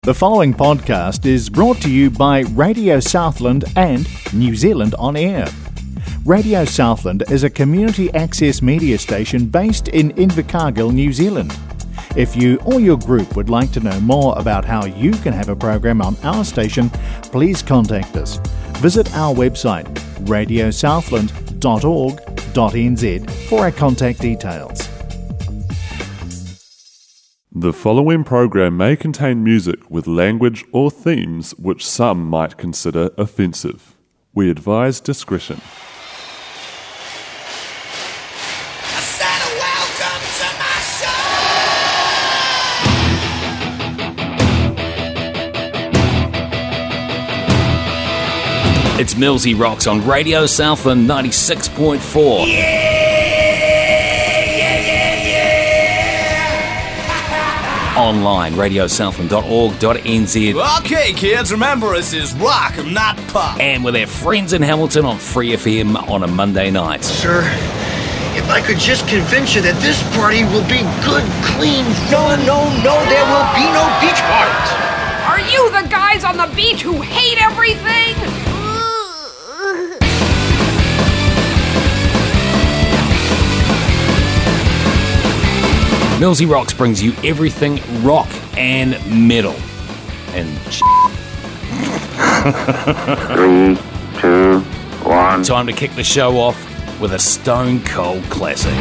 The following podcast is brought to you by Radio Southland and New Zealand On Air. Radio Southland is a community access media station based in Invercargill, New Zealand. If you or your group would like to know more about how you can have a program on our station, please contact us. Visit our website, radiosouthland.org.nz, for our contact details. The following program may contain music with language or themes which some might consider offensive. We advise discretion. I said welcome to my show. It's Millsy Rocks on Radio Southland 96.4. Online, radiosouthland.org.nz. Okay, kids, remember this is rock and not pop. And with our friends in Hamilton on Free FM on a Monday night. Sir, if I could just convince you that this party will be good, clean fun. No, there will be no beach parties. Are you the guys on the beach who hate everything? Millsy Rocks brings you everything rock and metal. And 3, 2, 1. time to kick the show off with a stone cold classic.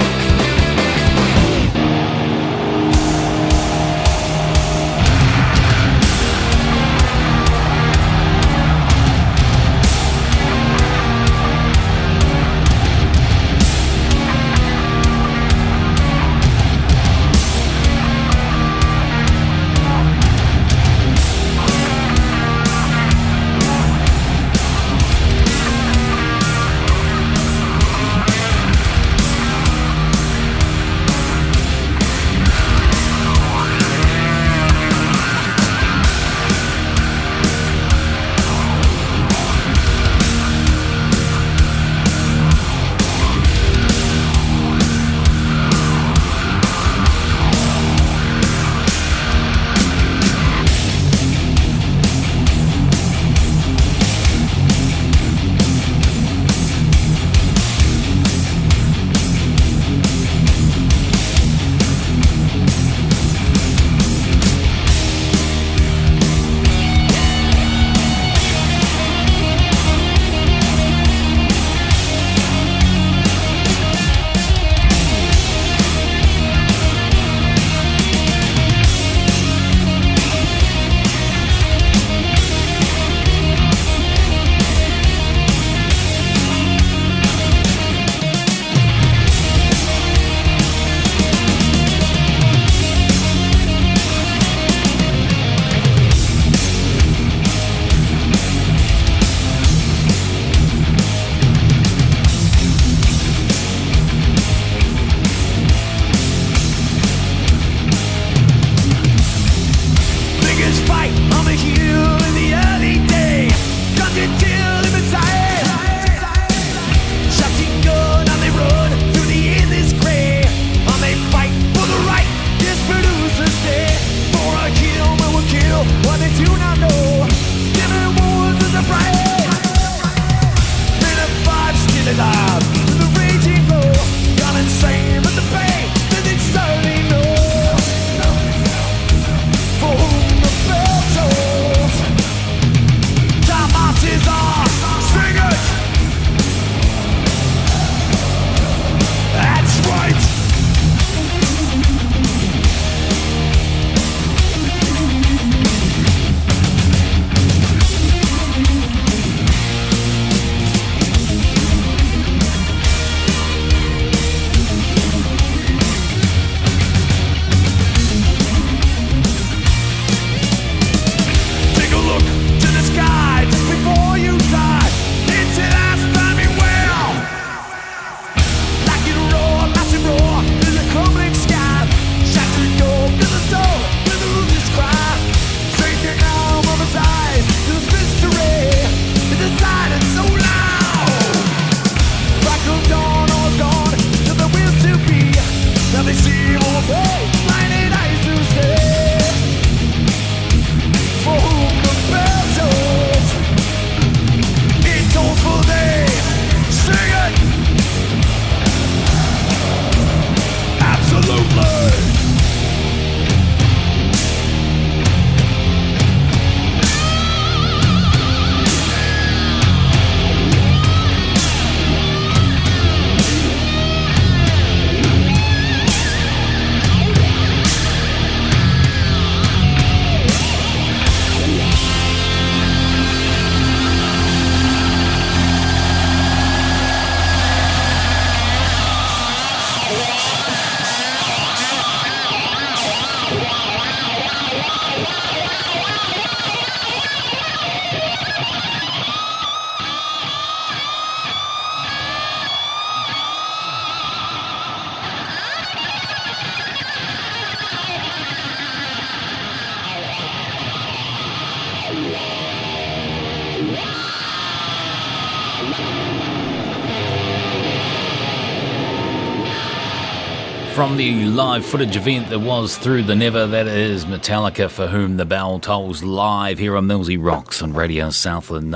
From the live footage event that was Through the Never, that is Metallica, For Whom the Bell Tolls, live here on Millsy Rocks on Radio Southland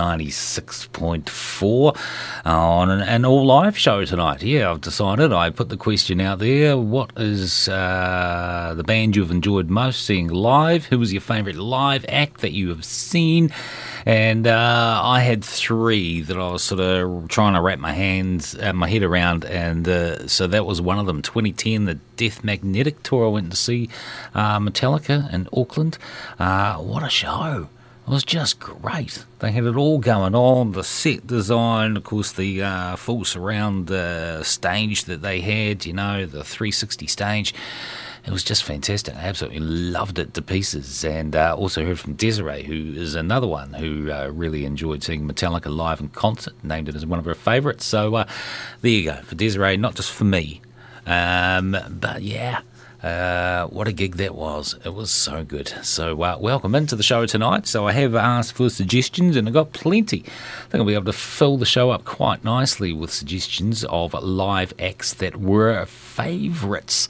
96.4 on an all-live show tonight. Yeah, I've decided. I put the question out there, what is the band you've enjoyed most seeing live? Who was your favourite live act that you have seen? And I had three that I was sort of trying to wrap my head around, and so that was one of them. 2010, the Death Magnetic tour. I went to see Metallica in Auckland. What a show! It was just great. They had it all going on, the set design, of course, the full surround stage that they had, you know, the 360 stage. It was just fantastic. I absolutely loved it to pieces. And also heard from Desiree, who is another one who really enjoyed seeing Metallica live in concert, named it as one of her favourites. So there you go, for Desiree, not just for me. But yeah, what a gig that was. It was so good. So welcome into the show tonight. So I have asked for suggestions, and I got plenty. I think I'll be able to fill the show up quite nicely with suggestions of live acts that were favourites.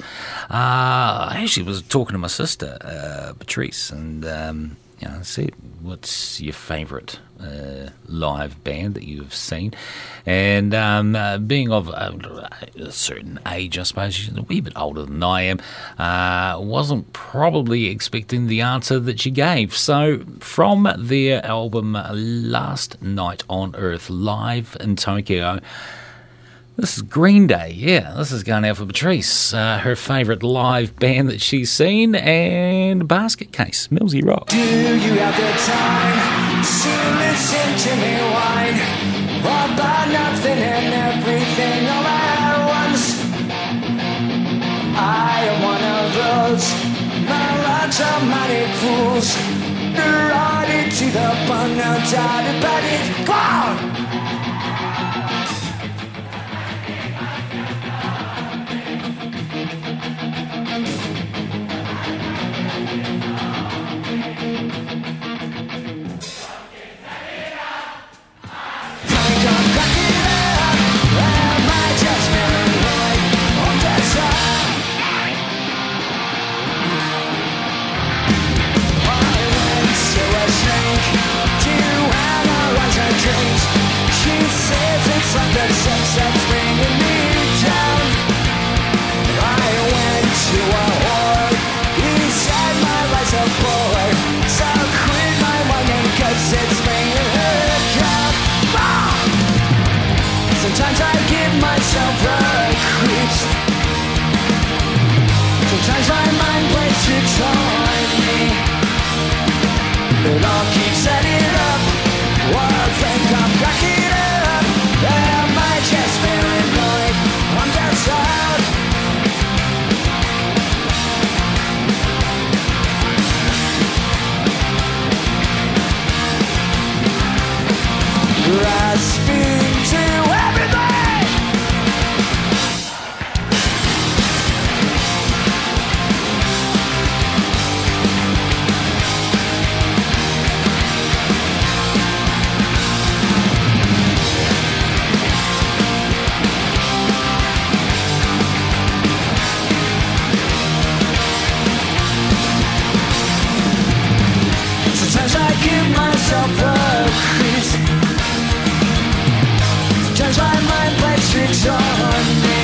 I actually was talking to my sister, Patrice, and I said, what's your favourite live band that you've seen? And being of a certain age, I suppose, she's a wee bit older than I am, wasn't probably expecting the answer that she gave. So from their album Last Night on Earth, live in Tokyo, this is Green Day. Yeah, this is going out for Patrice, her favourite live band that she's seen, and Basket Case, Millsy Rock. Do you have the time to listen to me whine about nothing and everything all at once? I am one of those melodramatic fools, neurotic to the bone, no doubt about it. Come on! Sometimes I give myself the creeps. Sometimes my mind plays tricks on me. It all keeps setting up. Well, think I'm cracking up. Am I just paranoid? I'm just out. Grasping to everything. Sometimes I give myself the creeps. Sometimes my mind plays tricks on me.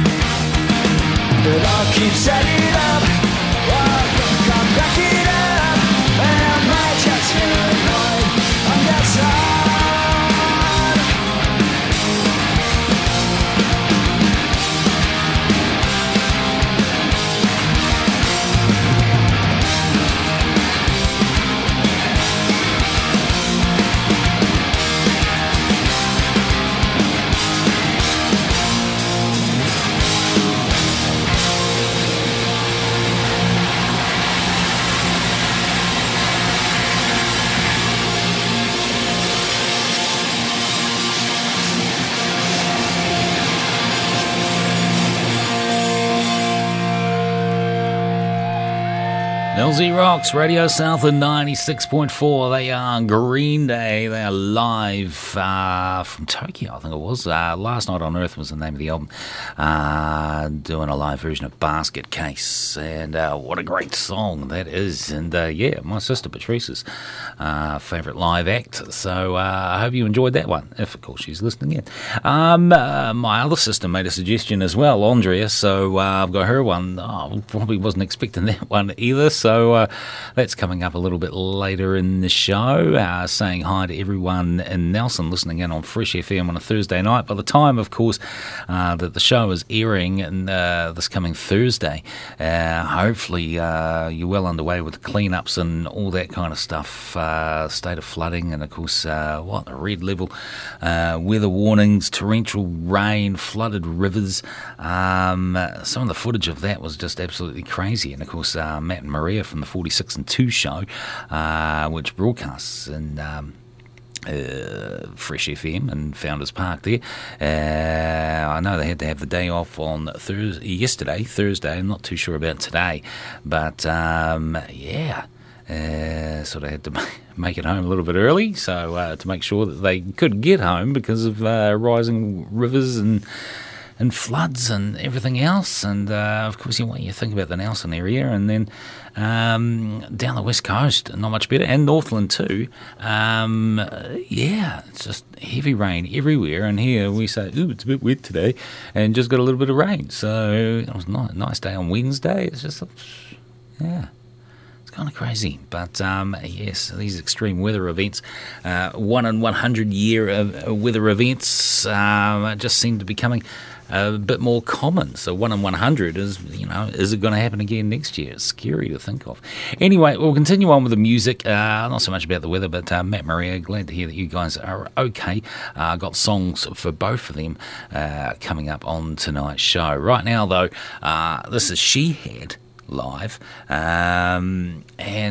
It all keeps setting up. Oh, I think I'm cracking up. Am I just paranoid? I'm just out. Millsy Rocks, Radio Southland 96.4. They are Green Day. They are live from Tokyo, I think it was. Last Night on Earth was the name of the album. Doing a live version of Basket Case. And what a great song that is. And yeah, my sister Patrice's favourite live act. So I hope you enjoyed that one, if of course she's listening in. My other sister made a suggestion as well, Andrea. So I've got her one. Probably wasn't expecting that one either. So that's coming up a little bit later in the show. Saying hi to everyone in Nelson listening in on Fresh FM on a Thursday night. By the time, of course, that the show is airing and this coming Thursday, hopefully you're well underway with the cleanups and all that kind of stuff. State of flooding and, of course, the red level weather warnings, torrential rain, flooded rivers. Some of the footage of that was just absolutely crazy. And, of course, Matt and Maria from the 46 and 2 show, which broadcasts in Fresh FM and Founders Park there. I know they had to have the day off on Thursday. I'm not too sure about today, but yeah. Sort of had to make it home a little bit early, so to make sure that they could get home because of rising rivers and floods and everything else. And of course, you think about the Nelson area, and then down the west coast, not much better, and Northland too. Yeah, it's just heavy rain everywhere. And here we say, ooh, it's a bit wet today, and just got a little bit of rain. So it was a nice day on Wednesday. It's just, yeah. Kind of crazy, but yes, these extreme weather events, 1 in 100 year weather events, just seem to be becoming a bit more common. So 1 in 100 is, is it going to happen again next year? It's scary to think of. Anyway, we'll continue on with the music. Not so much about the weather, but Matt, Maria, glad to hear that you guys are okay. Got songs for both of them coming up on tonight's show. Right now, though, this is She Had live, and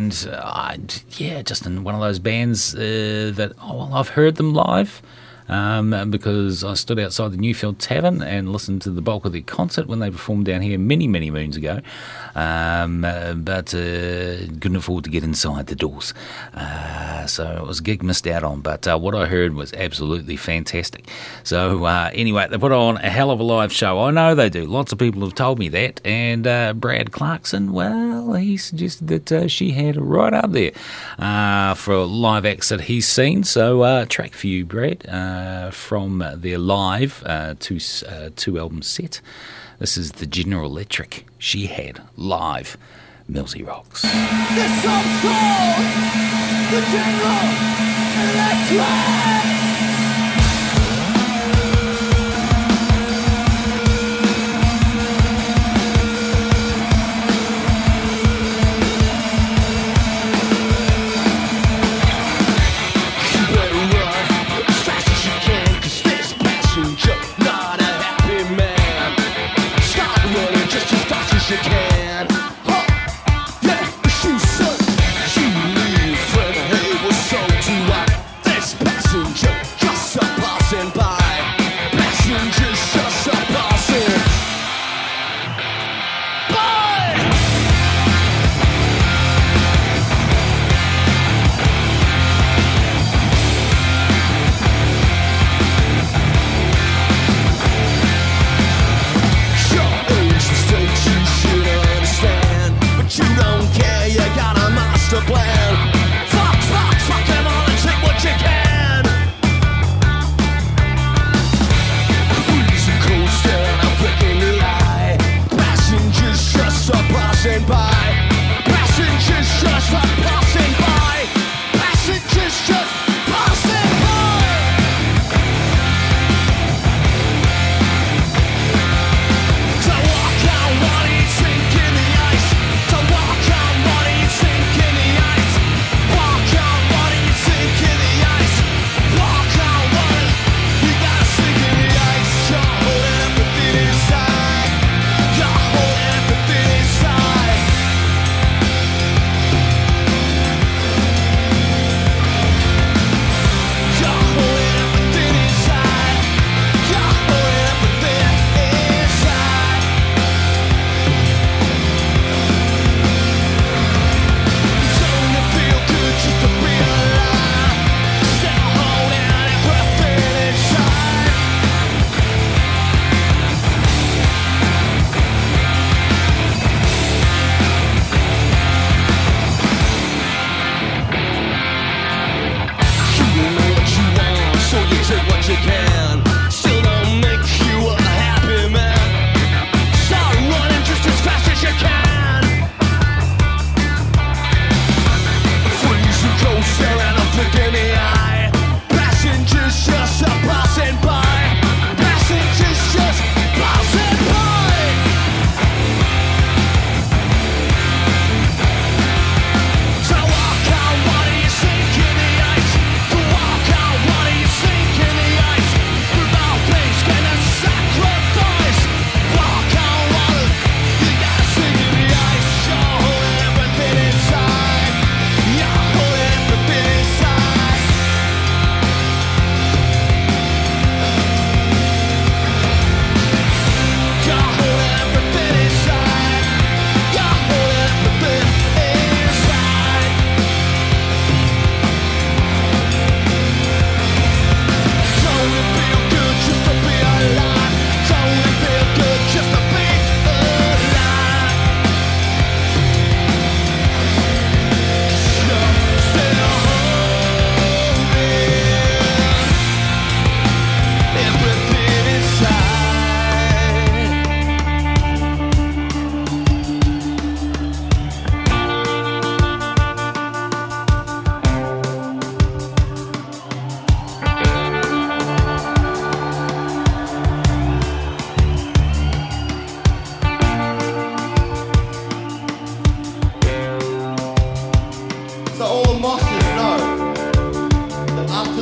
just in one of those bands that I've heard them live because I stood outside the Newfield Tavern and listened to the bulk of their concert when they performed down here many moons ago, but couldn't afford to get inside the doors, so it was a gig missed out on, but what I heard was absolutely fantastic. So anyway, they put on a hell of a live show. I know they do. Lots of people have told me that, and Brad Clarkson, well, he suggested that She Had right up there for live acts that he's seen. So track for you, Brad, from their live 2-album set. This is the General Electric, She Had live, Millsy Rocks. This song's called The General Electric. You can, yeah, she said she leaves when the hay was sold to this passenger.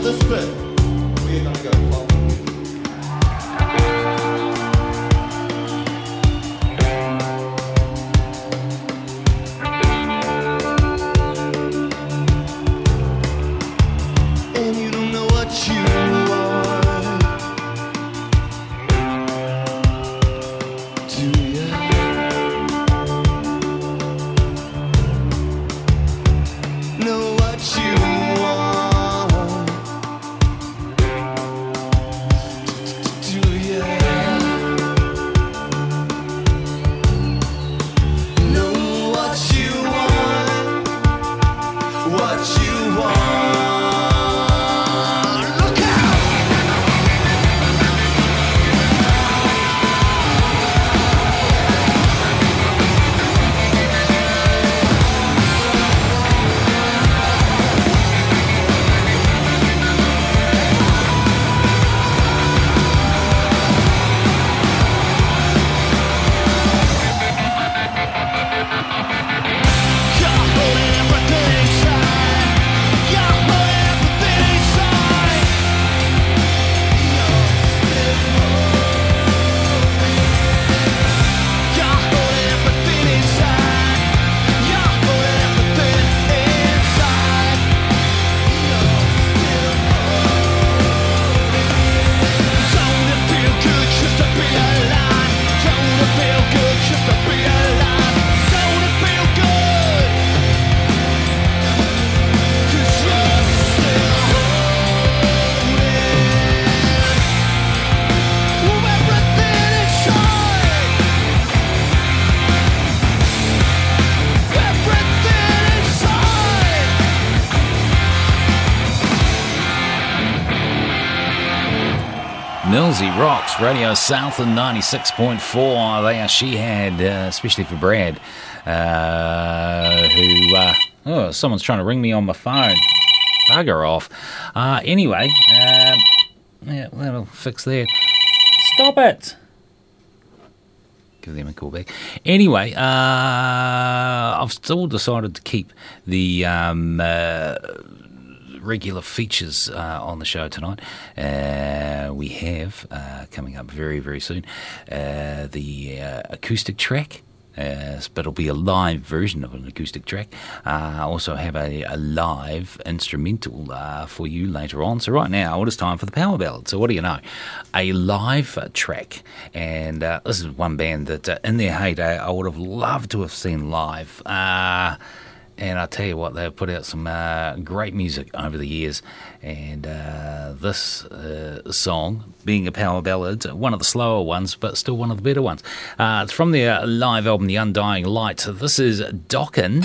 this bit, we're gonna go pop. And you don't know what you are, do you? Know what you want, do you? Know what you want, what you want. Look out! You're holding everything inside. You're holding everything inside. You're holding everything inside. You're holding everything inside. Don't it feel good just to be alive? Don't it feel good just to be alive? Don't it feel good? 'Cause you're still holding everything inside. Everything inside. Millsy Rocks, Radio Southland 96.4. There she had, especially for Brad, who, someone's trying to ring me on my phone. Bugger off. Anyway, yeah, that'll fix that. Stop it. Give them a call back. Anyway, I've still decided to keep the regular features on the show tonight. We have coming up very, very soon the acoustic track. But it'll be a live version of an acoustic track. I also have a live instrumental for you later on. So right now, it is time for the Power Ballad. So what do you know? A live track. And this is one band that in their heyday I would have loved to have seen live. And I tell you what, they've put out some great music over the years. And this song, being a power ballad, one of the slower ones, but still one of the better ones. It's from their live album, The Undying Light. This is Dockin'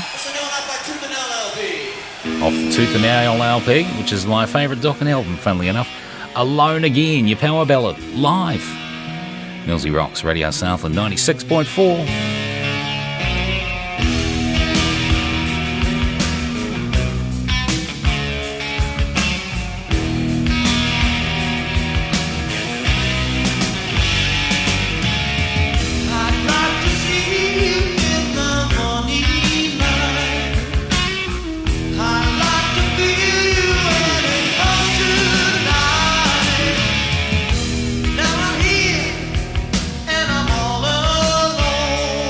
off the Tooth and Nail LP, which is my favourite Dockin' album, funnily enough. Alone Again, your power ballad, live. Millsy Rocks, Radio Southland 96.4. Now I'm here and I'm all alone.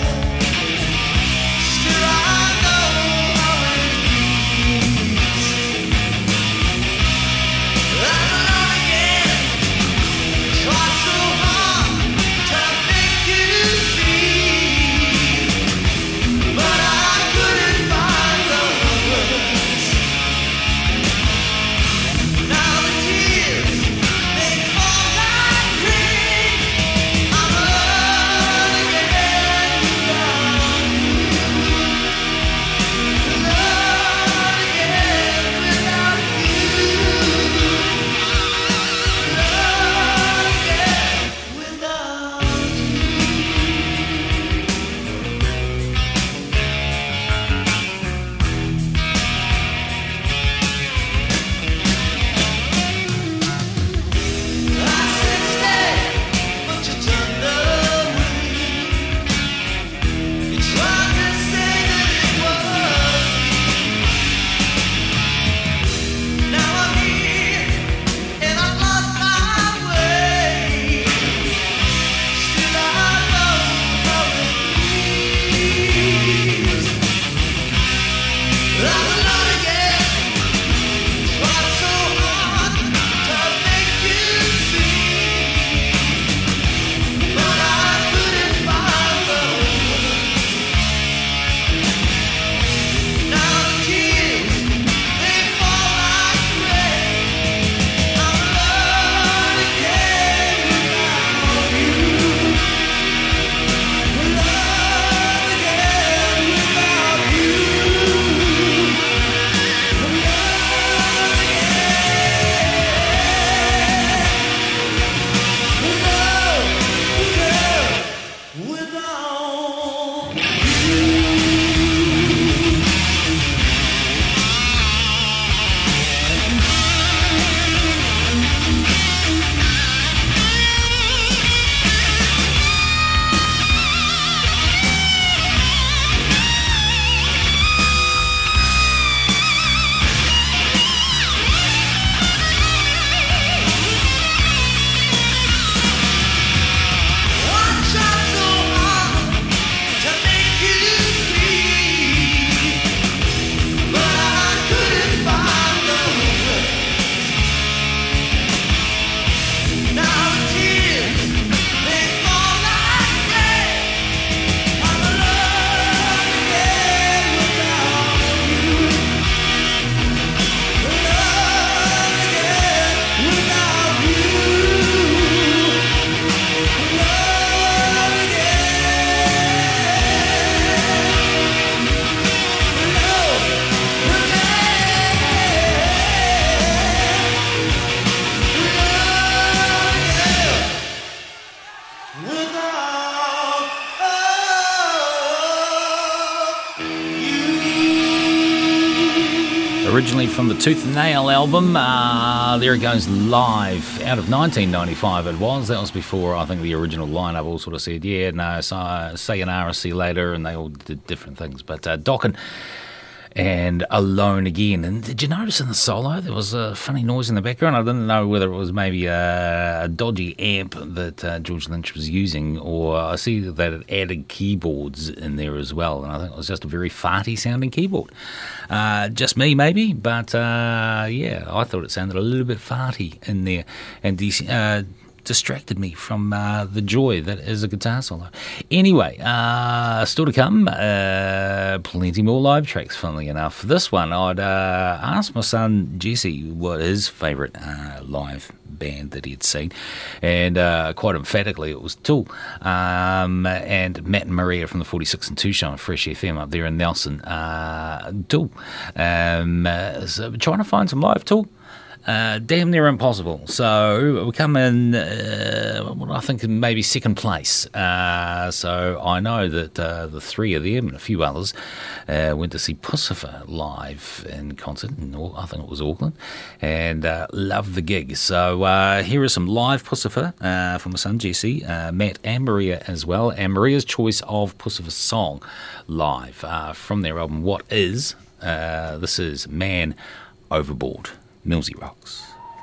from the Tooth and Nail album. There it goes, Live, out of 1995 it was. That was before, I think, the original lineup all sort of said, yeah, no, sayonara, see you later, and they all did different things. But Dokken and Alone Again. And did you notice in the solo there was a funny noise in the background? I didn't know whether it was maybe a dodgy amp that George Lynch was using, or I see that it added keyboards in there as well, and I think it was just a very farty sounding keyboard. Just me maybe, but yeah, I thought it sounded a little bit farty in there, and distracted me from the joy that is a guitar solo. Anyway, still to come, plenty more live tracks, funnily enough. For this one, I'd asked my son Jesse what his favourite live band that he had seen, and quite emphatically it was Tool, and Matt and Maria from the 46 and 2 show on Fresh FM up there in Nelson. Tool. So trying to find some live Tool. Damn near impossible. So we come in, what I think maybe second place. So I know that the three of them and a few others went to see Puscifer live in concert in, I think it was Auckland, and loved the gig. So here is some live Puscifer from my son Jesse, Matt and Maria as well, and Maria's choice of Puscifer's song live from their album What Is. This is Man Overboard. Millsy Rocks.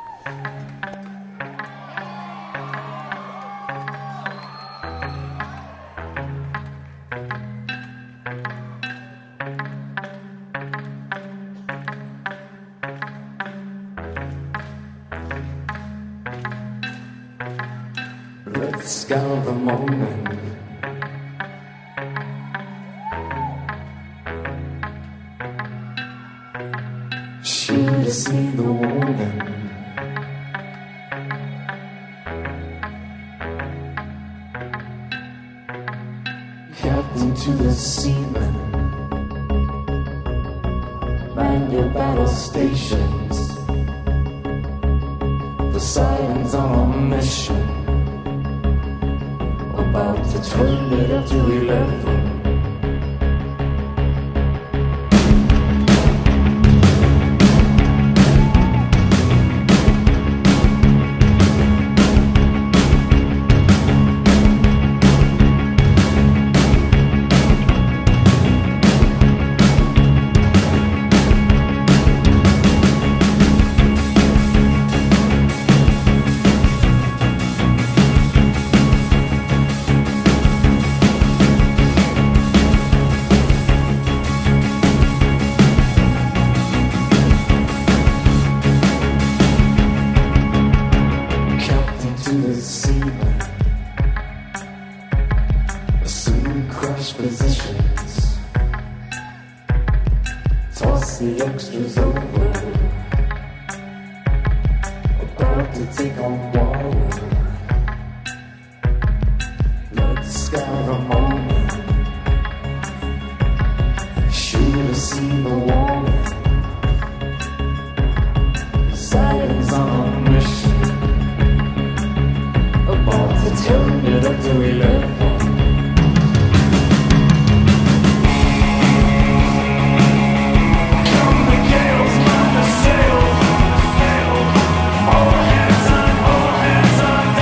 Let's scour the moment. Should have seen the warning. Captain to the seamen, man your battle stations. Poseidon's on a mission, about to turn it up to 11. All hands on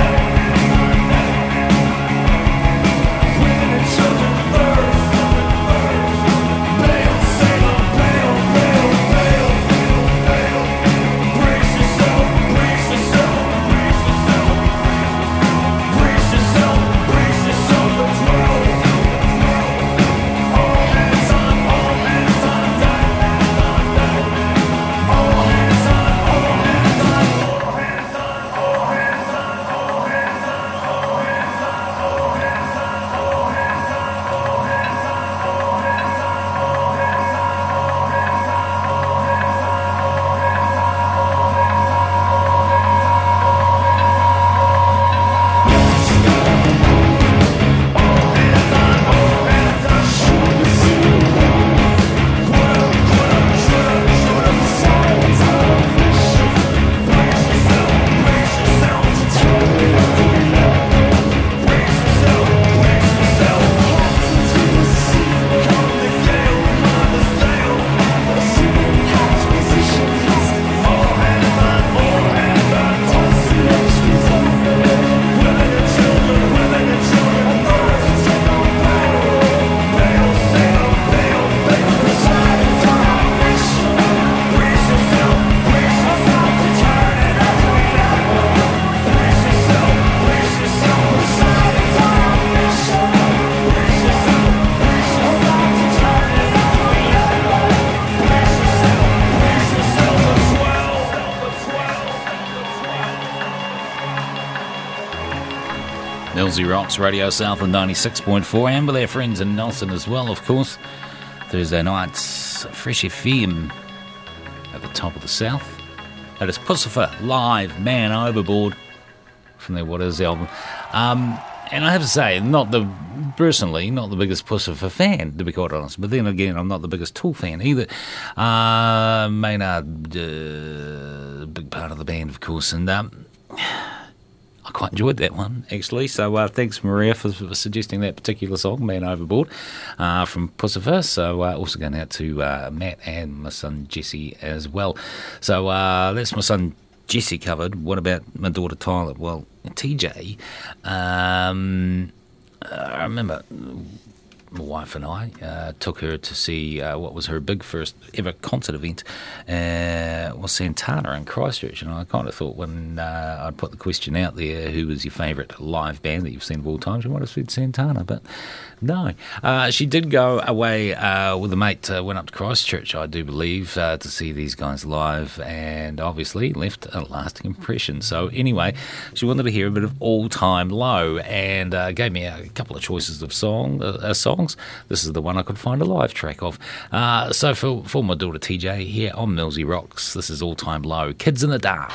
Millsy Rocks, Radio Southland 96.4, and with our friends in Nelson as well, of course. Thursday nights, Fresh FM at the top of the south. That is Pussifer live, Man Overboard, from their What Is album. And I have to say, personally, not the biggest Pussifer fan, to be quite honest. But then again, I'm not the biggest Tool fan either. Maynard, big part of the band, of course, and I quite enjoyed that one, actually. So thanks, Maria, for suggesting that particular song, Man Overboard, from Pussifer. So also going out to Matt and my son Jesse as well. So that's my son Jesse covered. What about my daughter Tyler? Well, TJ, I remember my wife and I took her to see what was her big first ever concert event, was Santana in Christchurch. And I kind of thought when I'd put the question out there, who was your favourite live band that you've seen of all time, she might have said Santana, but no. She did go away with a mate, went up to Christchurch, I do believe, to see these guys live, and obviously left a lasting impression. So anyway, she wanted to hear a bit of All Time Low, and gave me a couple of choices of songs. This is the one I could find a live track of. So for my daughter TJ here on Millsy Rocks, this is All Time Low, Kids in the Dark.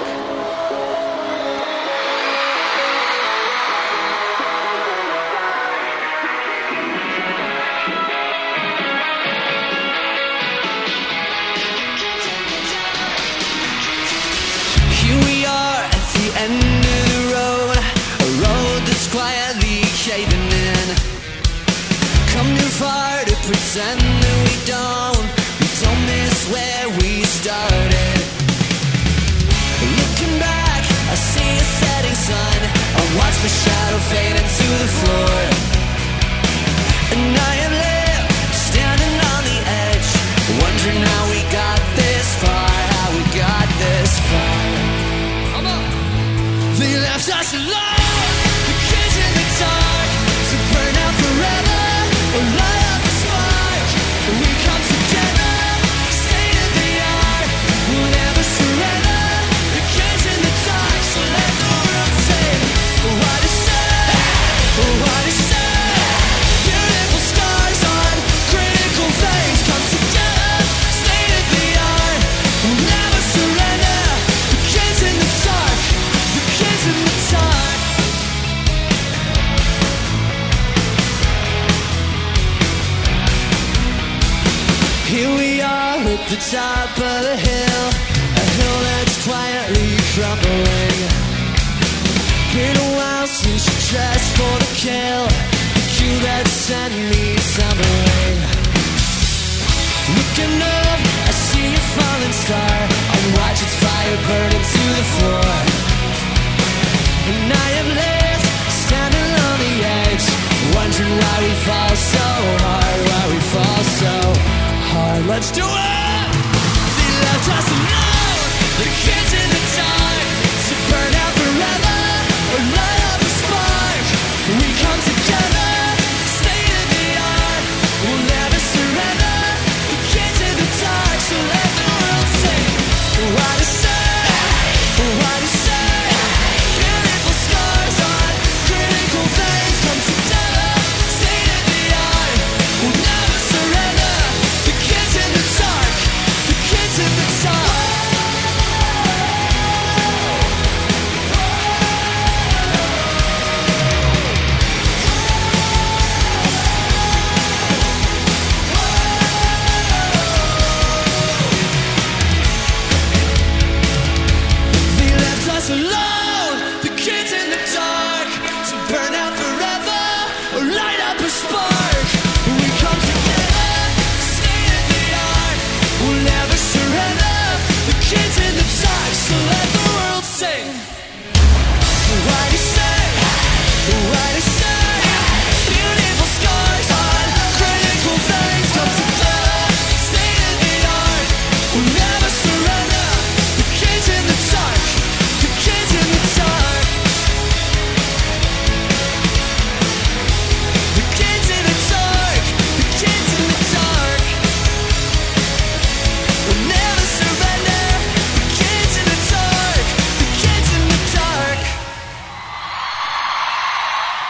Pretend that we don't miss where we started. Looking back, I see a setting sun. I watch my shadow fade into the floor, and I am left standing on the edge, wondering how we got this far, how we got this far. Come on. They left us alone, the kids in the dark, to burn out forever or light up. We come together, state of the art. We'll never surrender. The kids in the dark, so let the world say what is said, what is said. Beautiful scars on critical veins. Come together, state of the art. We'll never surrender. The kids in the dark, the kids in the dark. Here we are at the top of the hill, a hill that's quietly crumbling. Been a while since you dressed for the kill, the cue that sent me stumbling. Looking up, I see a falling star, I watch its fire burn into the floor, and I am left standing on the edge, wondering why we fall so hard, why we fall so hard. Let's do it! They left us alone, the kids in the dark, to burn out forever or light up a spark. We come together, state of the art. We'll never surrender. The kids in the dark, so let the world sing. What is said? What is said? Beautiful scars on critical veins. Come together, state of the art. We'll never surrender. The kids in the dark,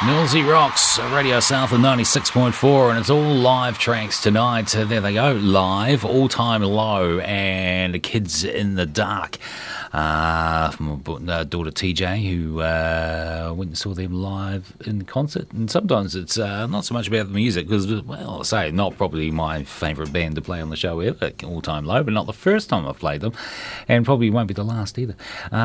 Millsy Rocks, Radio Southland 96.4, and it's all live tracks tonight. There they go, live, All Time Low, and Kids in the Dark. From my daughter TJ, who went and saw them live in concert. And sometimes it's not so much about the music, because, well, I say, not probably my favourite band to play on the show ever, All Time Low, but not the first time I've played them, and probably won't be the last either.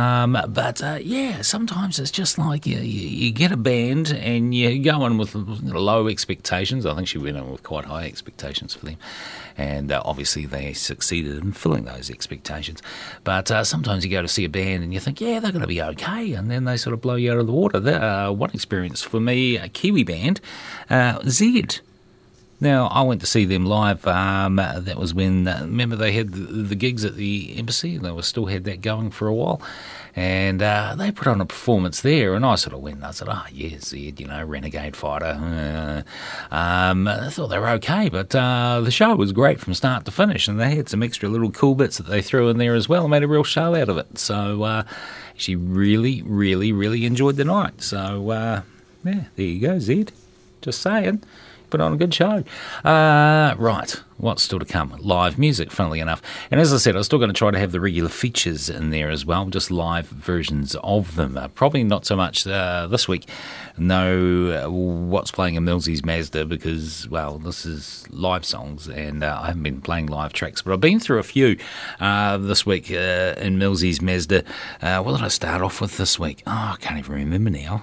Yeah, sometimes it's just like you get a band and you go in with low expectations. I think she went in with quite high expectations for them. And obviously they succeeded in filling those expectations. But sometimes you go to see a band and you think, yeah, they're going to be okay, and then they sort of blow you out of the water. One experience for me, a Kiwi band, Zed. Now, I went to see them live. That was when, remember, they had the gigs at the Embassy, and they still had that going for a while. And they put on a performance there, and I sort of went and I said, yeah, Zed, Renegade Fighter. I thought they were okay, but the show was great from start to finish, and they had some extra little cool bits that they threw in there as well and made a real show out of it. So she really, really, really enjoyed the night. So, yeah, there you go, Zed. Just saying. Put on a good show. Right, what's still to come? Live music, funnily enough. And as I said, I'm still going to try to have the regular features in there as well, just live versions of them. Probably not so much this week. No, what's playing in Millsy's Mazda, because, well, this is live songs, and I haven't been playing live tracks, but I've been through a few this week in Millsy's Mazda. What did I start off with this week? I can't even remember now.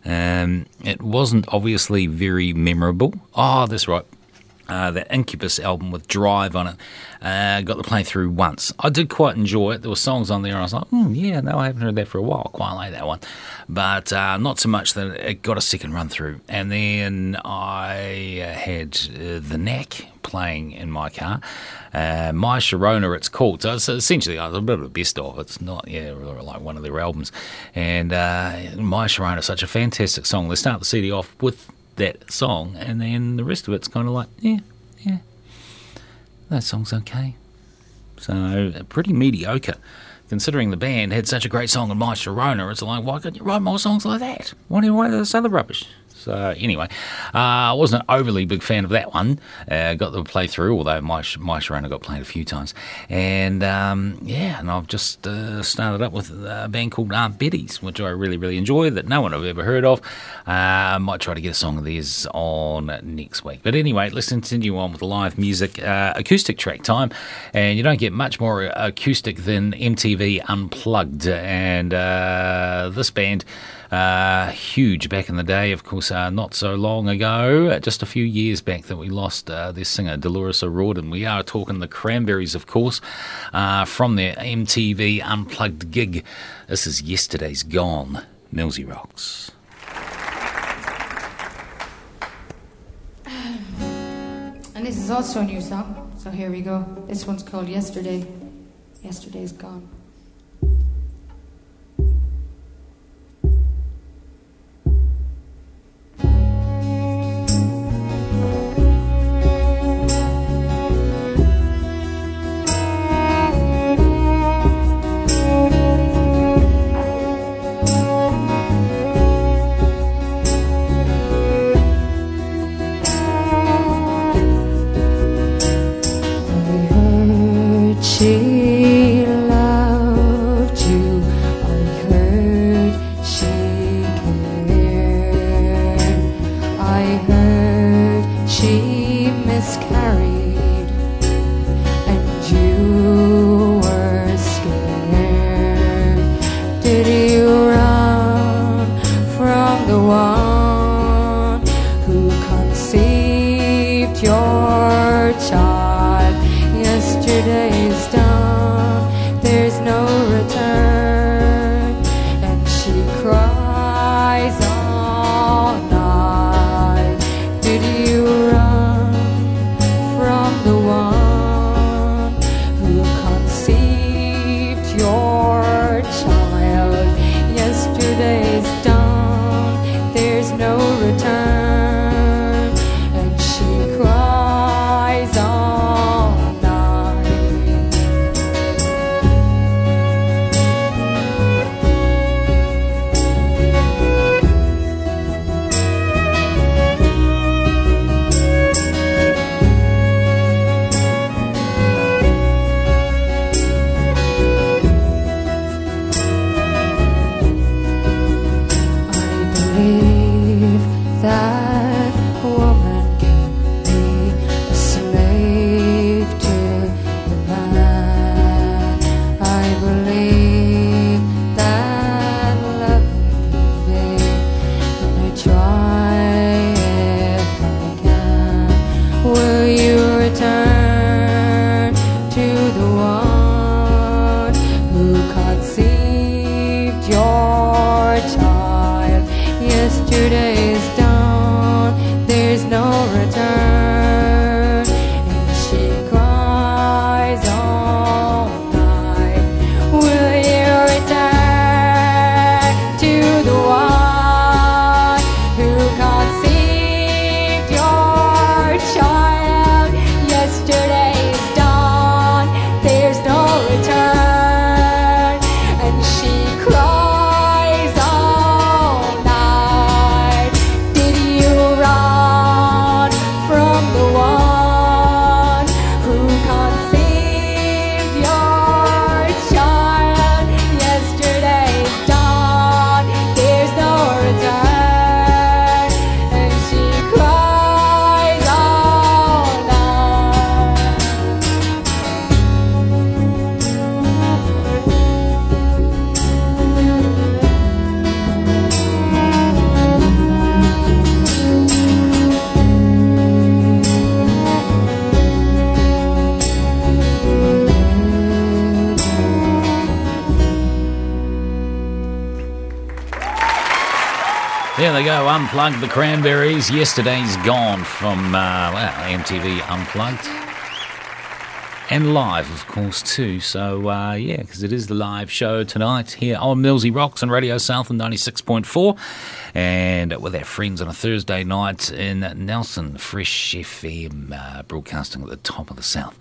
It wasn't obviously very memorable. Oh, that's right. That Incubus album with Drive on it. Got to play through once. I did quite enjoy it. There were songs on there and I was like, yeah, no, I haven't heard that for a while. Quite like that one. But not so much that it got a second run through. And then I had The Knack playing in my car. My Sharona, it's called. So it's essentially a bit of a best of. It's not, like one of their albums. And My Sharona is such a fantastic song. They start the CD off with that song, and then the rest of it's kind of like, yeah, that song's okay. So pretty mediocre, considering the band had such a great song in My Sharona. It's like, why couldn't you write more songs like that? Why do you write this other rubbish? So anyway, I wasn't an overly big fan of that one. Got to play through, although My Sharona got played a few times. And and I've just started up with a band called Aunt Betty's, which I really, really enjoy, that no one I've ever heard of. I might try to get a song of theirs on next week. But anyway, let's continue on with the live music, acoustic track time. And you don't get much more acoustic than MTV Unplugged. And this band, huge back in the day, of course, not so long ago, just a few years back, that we lost their singer Dolores O'Riordan. We are talking the Cranberries, of course, from their MTV Unplugged gig. This is Yesterday's Gone, Millsy Rocks. And this is also a new song, so here we go. This one's called Yesterday. Yesterday's Gone. She Yesterday's dawn, there's no return. And she cries all night. Will you return to the one who conceived your child? Yesterday's dawn, there's no return. And she cries all night. Did you run from the one who conceived your child? Yesterday's dawn, there's no return. And she cries all night. There they go, Unplugged, the Cranberries. Yesterday's Gone from, MTV Unplugged. And live, of course, too. So, because it is the live show tonight here on Millsy Rocks on Radio Southland 96.4. And with our friends on a Thursday night in Nelson, Fresh FM, broadcasting at the top of the South.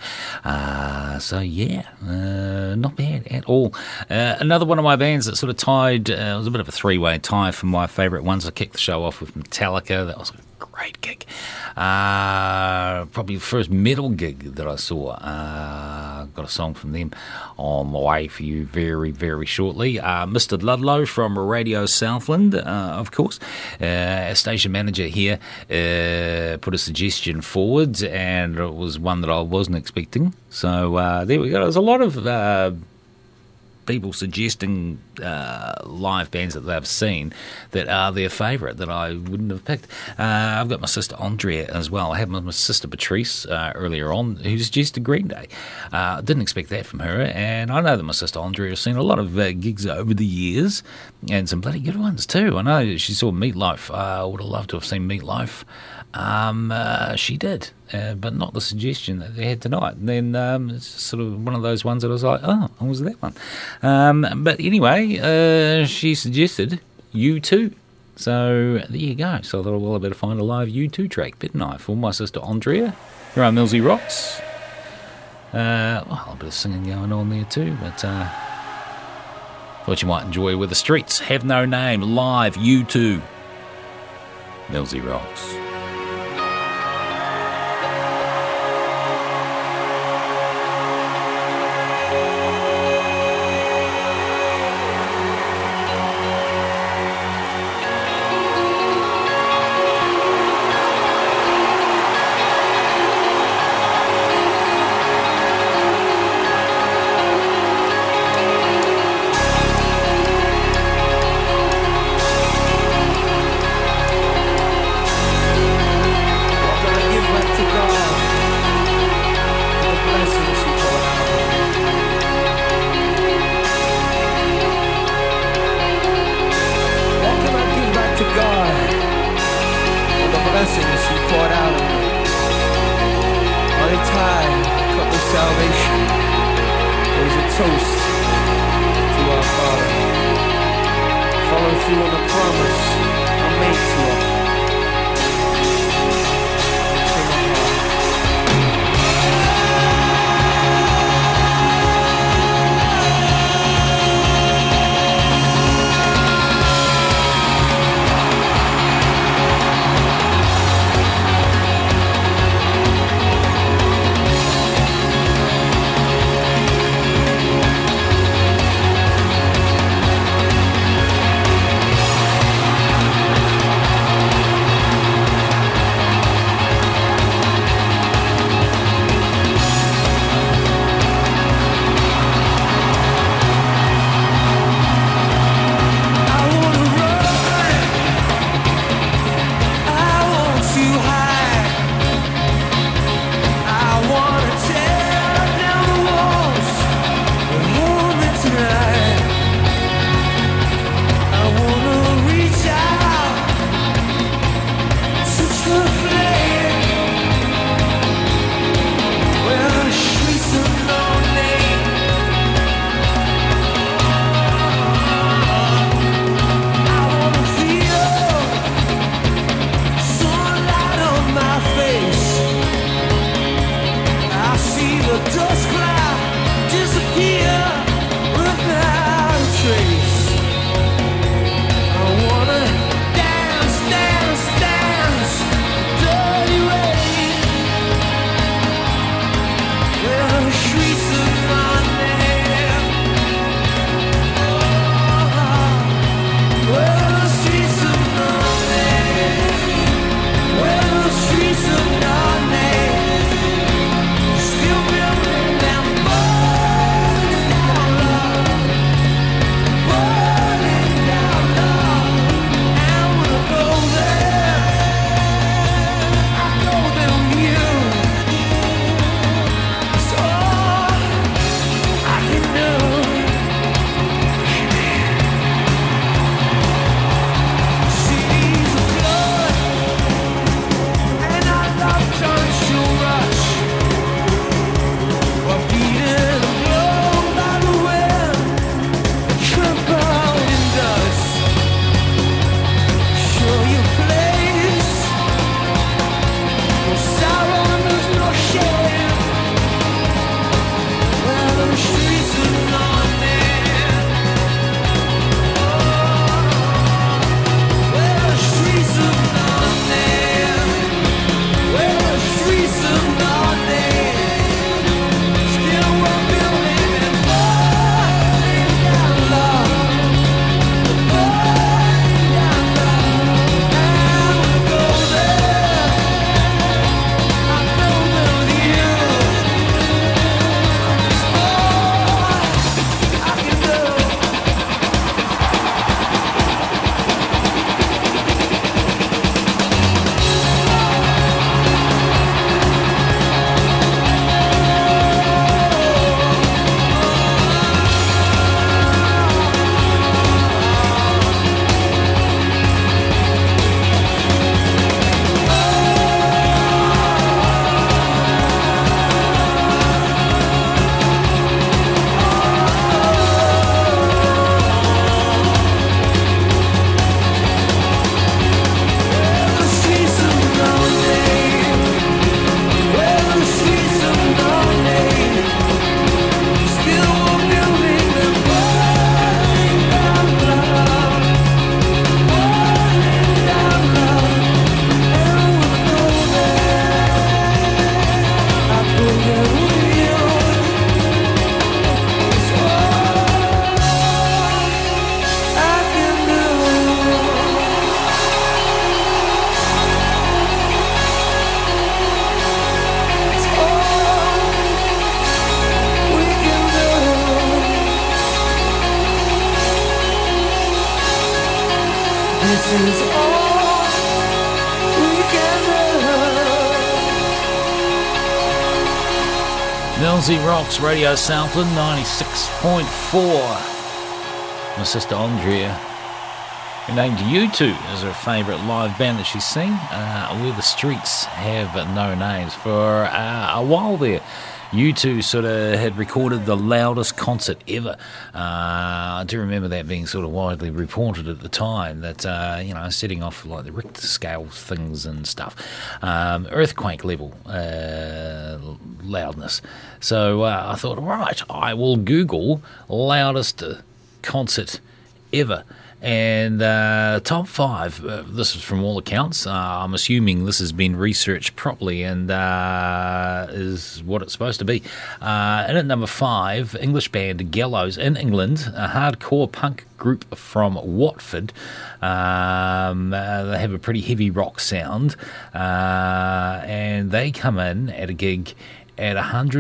Not bad at all. Another one of my bands that sort of tied, it was a bit of a three-way tie for my favourite ones. I kicked the show off with Metallica. That was a great gig. Probably the first metal gig that I saw. Got a song from them on the way for you very, very shortly. Mr. Ludlow from Radio Southland, of course. Our station manager here put a suggestion forward, and it was one that I wasn't expecting. So there we go. There's a lot of people suggesting live bands that they've seen that are their favourite that I wouldn't have picked. I've got my sister Andrea as well. I had my sister Patrice earlier on, who suggested Green Day. Didn't expect that from her, and I know that my sister Andrea has seen a lot of gigs over the years, and some bloody good ones too. I know she saw Meatloaf. I would have loved to have seen Meatloaf. She did, but not the suggestion that they had tonight. And then it's sort of one of those ones that I was like, oh, I was that one. But anyway, she suggested U2. So there you go. So I thought, well, I better find a live U2 track, didn't I, for my sister Andrea. Here are Millsy Rocks. A bit of singing going on there too, but thought you might enjoy Where the Streets Have No Name, live U2. Millsy Rocks. This is all we can do. Millsy Rocks, Radio Southland 96.4. My sister Andrea, who named U2 as her favourite live band that she's seen, Where the Streets Have No Names. For a while there, U2 sort of had recorded the loudest concert ever. I do remember that being sort of widely reported at the time, that, setting off like the Richter scale things and stuff. Earthquake level loudness. So I thought, right, I will Google loudest concert ever. And top 5, this is from all accounts. I'm assuming this has been researched properly and is what it's supposed to be. And at number 5, English band Gallows in England, a hardcore punk group from Watford. They have a pretty heavy rock sound, and they come in at a gig at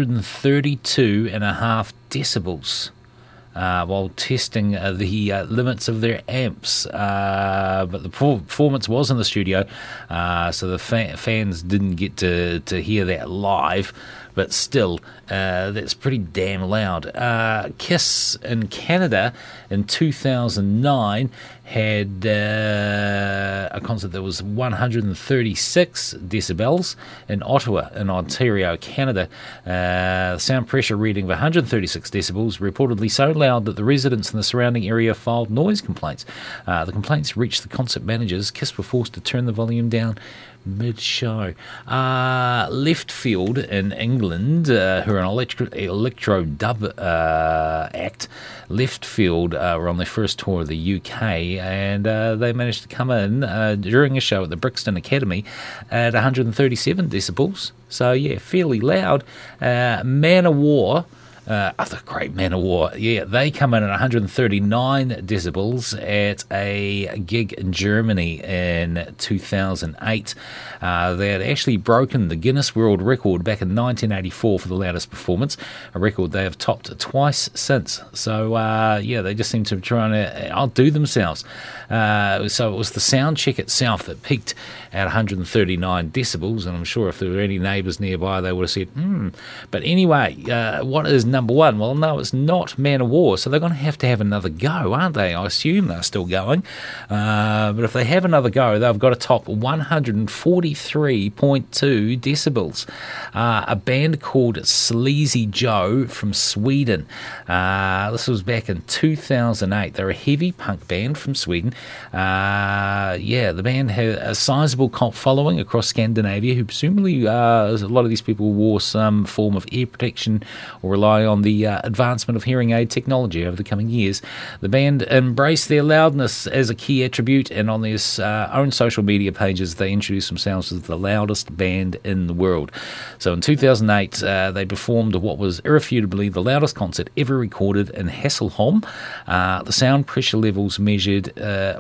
132.5 decibels. While testing the limits of their amps. But the performance was in the studio, so the fans didn't get to hear that live. But still, that's pretty damn loud. Kiss in Canada in 2009 had a concert that was 136 decibels. In Ottawa, in Ontario, Canada, sound pressure reading of 136 decibels, reportedly so loud that the residents in the surrounding area filed noise complaints. The complaints reached the concert managers. Kiss were forced to turn the volume down mid-show. Left Field in England, who are an electro dub act. Left Field were on their first tour of the UK, and they managed to come in during a show at the Brixton Academy at 137 decibels. So yeah, fairly loud. Man of War. The great Man of War, yeah, they come in at 139 decibels at a gig in Germany in 2008. They had actually broken the Guinness World Record back in 1984 for the loudest performance, a record they have topped twice since. So, they just seem to be trying to outdo themselves. So it was the sound check itself that peaked at 139 decibels, and I'm sure if there were any neighbours nearby, they would have said, But anyway, what is number 1? Well, no, it's not Man of War, so they're going to have another go, aren't they? I assume they're still going. But if they have another go, they've got to top 143.2 decibels. A band called Sleazy Joe from Sweden. This was back in 2008. They're a heavy punk band from Sweden. The band had a sizable cult following across Scandinavia, who presumably a lot of these people wore some form of ear protection or rely on the advancement of hearing aid technology over the coming years. The band embraced their loudness as a key attribute, and on their own social media pages they introduced themselves as the loudest band in the world. So in 2008 they performed what was irrefutably the loudest concert ever recorded in Hässleholm. The sound pressure levels measured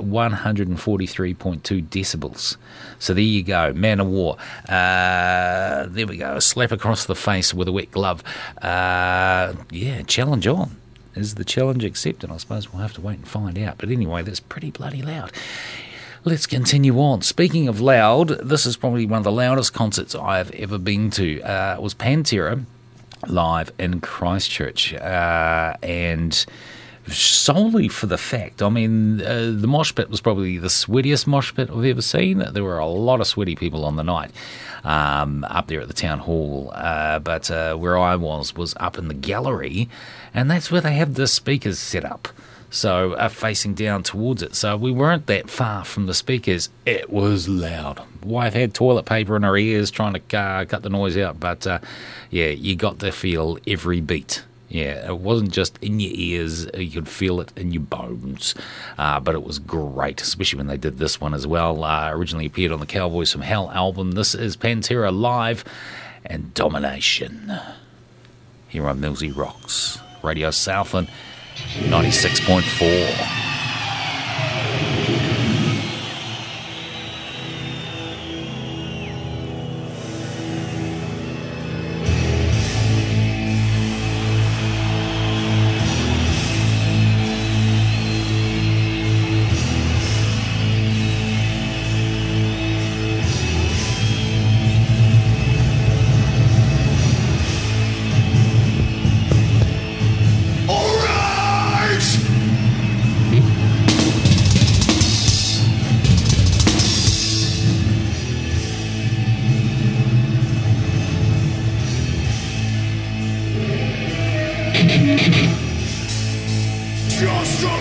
143.2 decibels. So there you go, Man of War. There we go, a slap across the face with a wet glove. Challenge on. Is the challenge accepted? I suppose we'll have to wait and find out. But anyway, that's pretty bloody loud. Let's continue on. Speaking of loud, this is probably one of the loudest concerts I've ever been to. It was Pantera live in Christchurch. And solely for the fact, the mosh pit was probably the sweatiest mosh pit I've ever seen. There were a lot of sweaty people on the night up there at the town hall, but where I was up in the gallery, and that's where they have the speakers set up, so facing down towards it. So we weren't that far from the speakers. It was loud. Wife had toilet paper in her ears trying to cut the noise out, but you got to feel every beat. Yeah, it wasn't just in your ears, you could feel it in your bones. But it was great, especially when they did this one as well. Originally appeared on the Cowboys from Hell album. This is Pantera Live and Domination. Here on Millsy Rocks, Radio Southland 96.4.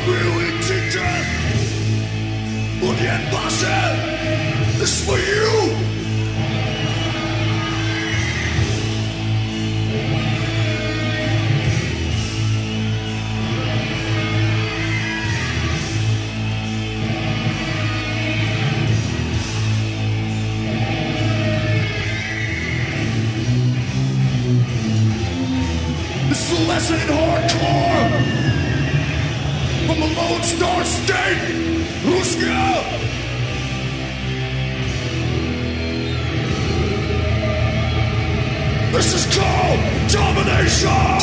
willing to death. Union Basel, this is for you. This is a lesson in hardcore from the Lone Star State, Ruska. This is called domination.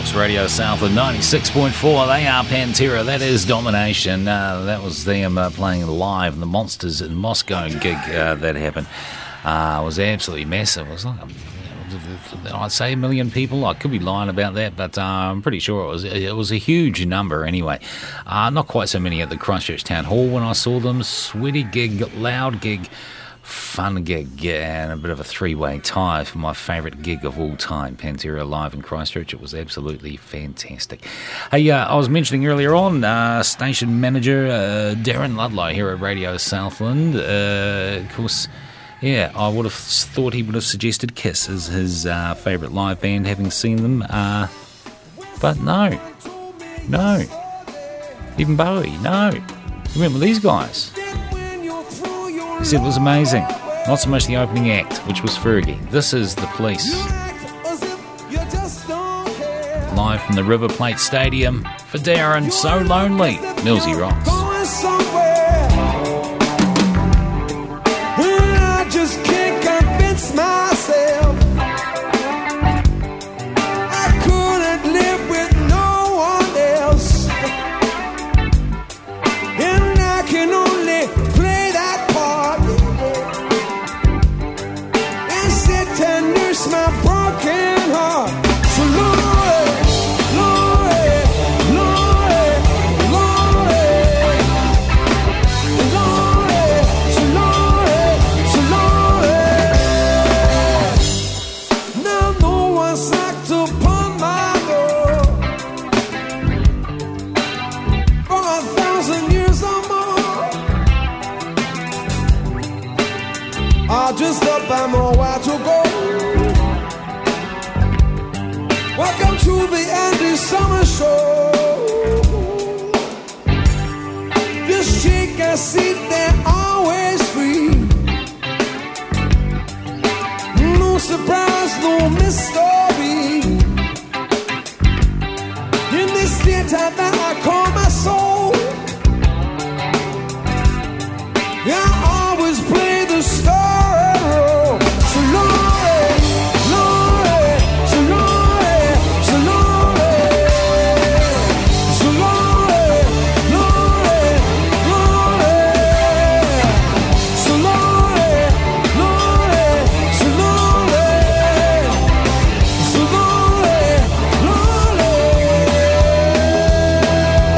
Rocks, Radio Southland 96.4. They are Pantera. That is Domination. That was them playing live in the Monsters in Moscow gig that happened. It was absolutely massive. It was like, I'd say 1 million people. I could be lying about that, but I'm pretty sure it was a huge number anyway. Not quite so many at the Christchurch Town Hall when I saw them. Sweaty gig, loud gig, fun gig, and a bit of a three-way tie for my favourite gig of all time, Pantera live in Christchurch. It was absolutely fantastic. Hey, I was mentioning earlier on, station manager Darren Ludlow here at Radio Southland. Of course, yeah, I would have thought he would have suggested Kiss as his favourite live band, having seen them, but no. Even Bowie, no. He went with these guys. He said it was amazing. Not so much the opening act, which was Fergie. This is The Police. Live from the River Plate Stadium for Darren, So Lonely. Millsy Rocks. I just can't convince myself I couldn't live with no one else, and I can only play that part and sit and nurse my broken heart. So Lord, Lord, Lord, Lord, Lord, so Lord, so Lord. Now no one's knocked upon my door for 1,000 years or more. I just up I'm a while to go. Welcome to the Andy Summer Show. Just take a seat, they're always free. No surprise, no mystery. In this theater that I call my soul, I always play the story role. So Lord, Lord, so Lord, so Lord, so Lord, Lord, Lord, so Lord, Lord, so Lord, so Lord, Lord.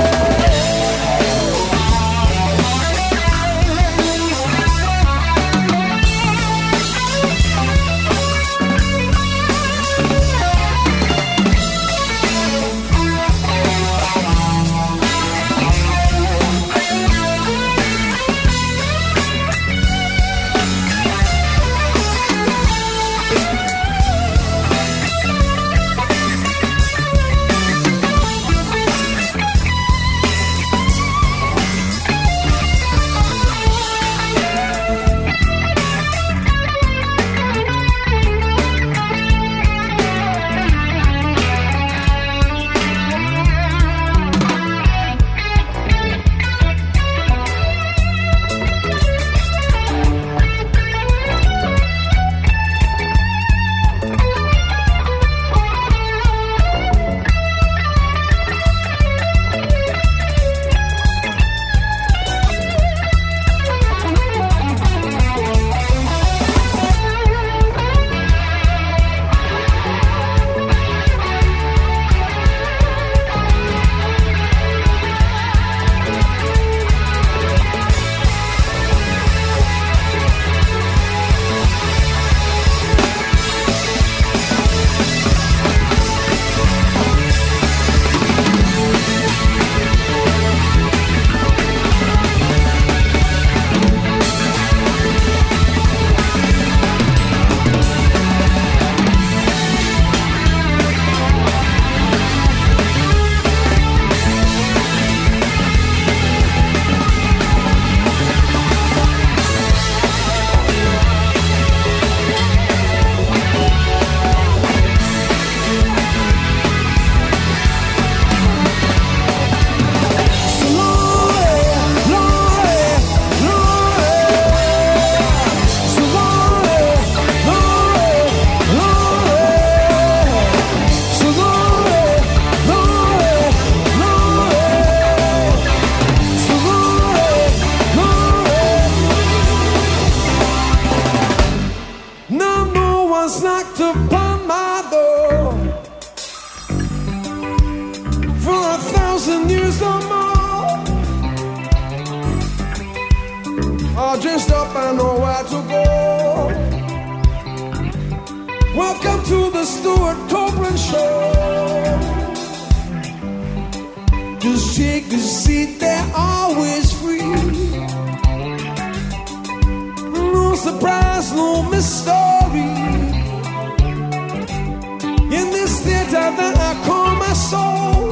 all dressed up, I know where to go. Welcome to the Stuart Copeland Show. Just take a seat, they're always free. No surprise, no mystery. In this theater that I call my soul,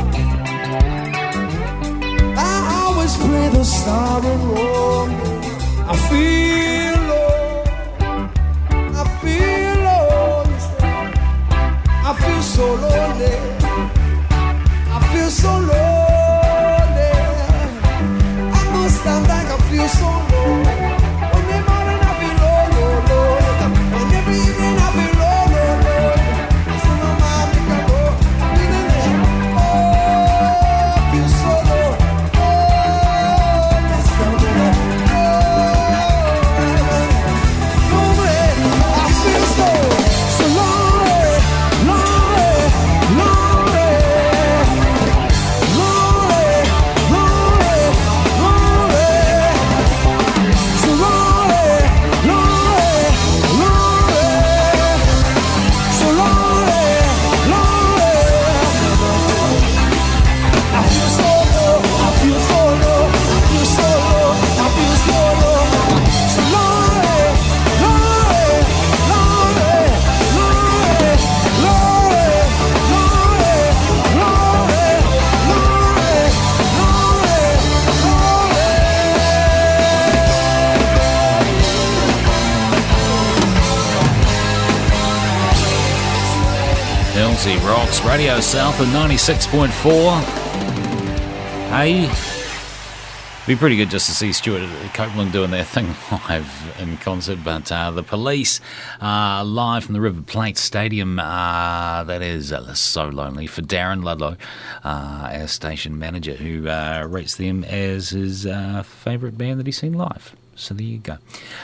I always play the starring role. I feel low, I feel low, I feel so lonely, I feel so lonely. I must stand back, I feel so low. When the morning I feel low, low, low. And every evening I feel low, low, low. I still know my make I go. Oh, I feel so low. Oh, let's go to the lonely. I feel so lonely, lonely, lonely, lonely, lonely, lonely. So lonely, lonely, lonely. So lonely, lonely. I feel so low, I feel so low, I feel so low, I feel so low. So lonely, lonely, lonely, lonely, lonely, lonely, lonely, Millsy Rocks, Radio Southland 96.4. Hey, be pretty good just to see Stuart Copeland doing their thing live in concert, but the Police live from the River Plate Stadium, that is So Lonely, for Darren Ludlow, our station manager, who rates them as his favourite band that he's seen live. So there you go.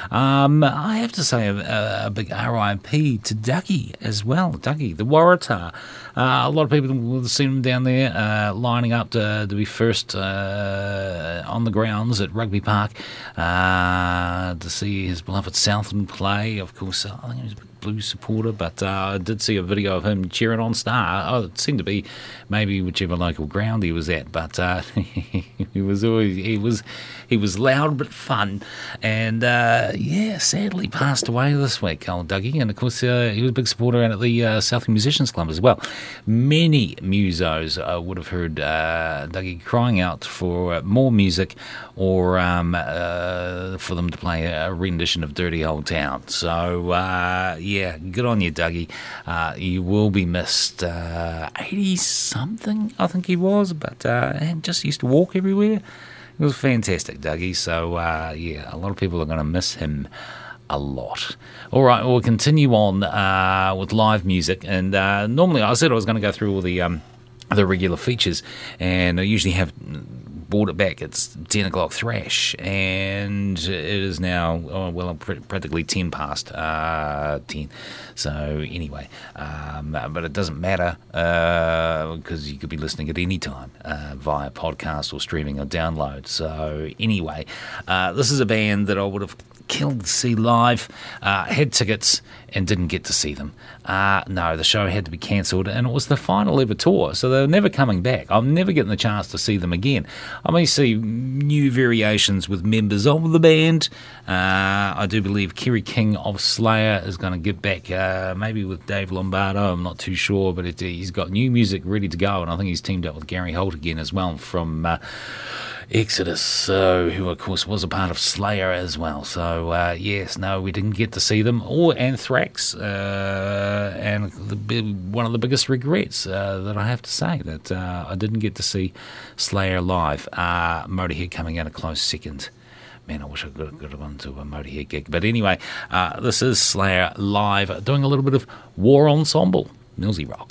I have to say a big RIP to Dougie as well. Dougie, the Waratah. A lot of people will have seen him down there lining up to be first on the grounds at Rugby Park to see his beloved Southland play. Of course, I think he was a big Blues supporter, but I did see a video of him cheering on Star. Oh, it seemed to be maybe whichever local ground he was at, but he was loud but fun, and sadly passed away this week, old Dougie. And of course, he was a big supporter at the Southland Musicians Club as well. Many musos would have heard Dougie crying out for more music, or for them to play a rendition of Dirty Old Town. So good on you, Dougie. You will be missed. 80-something, I think he was, but just used to walk everywhere. It was fantastic, Dougie. So, a lot of people are going to miss him a lot. All right, we'll continue on with live music. And normally I said I was going to go through all the regular features, and I usually have brought it back. It's 10 o'clock thrash, and it is now practically 10 past 10. So anyway, but it doesn't matter because you could be listening at any time via podcast or streaming or download. So anyway, this is a band that I would have killed to see live, had tickets and didn't get to see them. No, the show had to be cancelled, and it was the final ever tour, so they were never coming back. I'm never getting the chance to see them again. I may see new variations with members of the band. I do believe Kerry King of Slayer is going to get back, maybe with Dave Lombardo, I'm not too sure, but he's got new music ready to go, and I think he's teamed up with Gary Holt again as well from Exodus, who of course was a part of Slayer as well. So we didn't get to see them, or Anthrax, and one of the biggest regrets that I have to say, that I didn't get to see Slayer live. Motorhead coming in a close second. Man, I wish I could have gone to a Motorhead gig. But anyway, this is Slayer live, doing a little bit of War Ensemble. Millsy Rocks.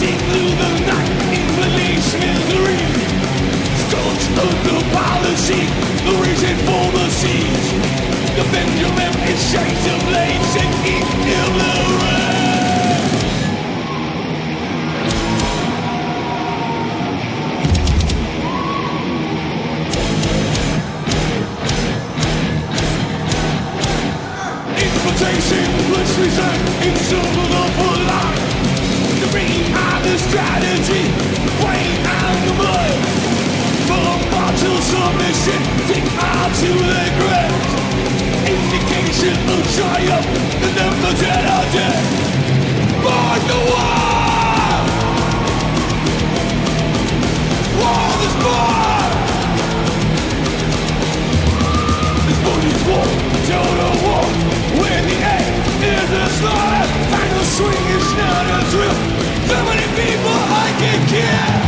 break through the night in release misery. Stones of the policy, the reason for the siege. The pendulum is shades of blades and ignorance. Let's resign in some of the full line. The brain and the strategy, the brain and the mind. From mortal submission, take out to the ground. Indication of triumph, the numbers that are dead. Fight the war! War is war! This body's war, total war. When the end is a slaughter, final swing is not a drill. So many people I can kill.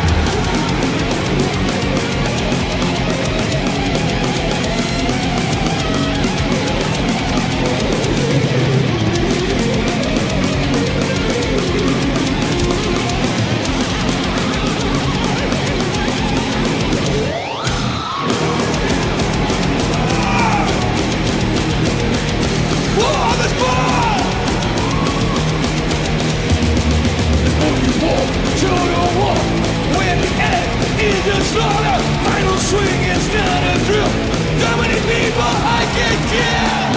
Slaughter, final swing is not a drill. So many people I can kill.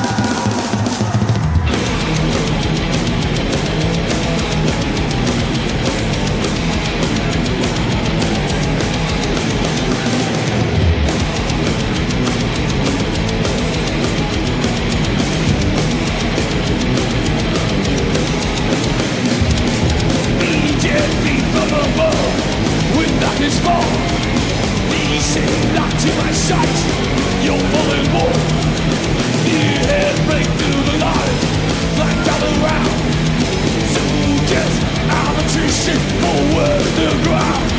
Dead people above, with darkness fall. Descend not to my sight, you're falling more. The head break through the line, flanked all around. Soldiers, I'm attrition, forward the ground.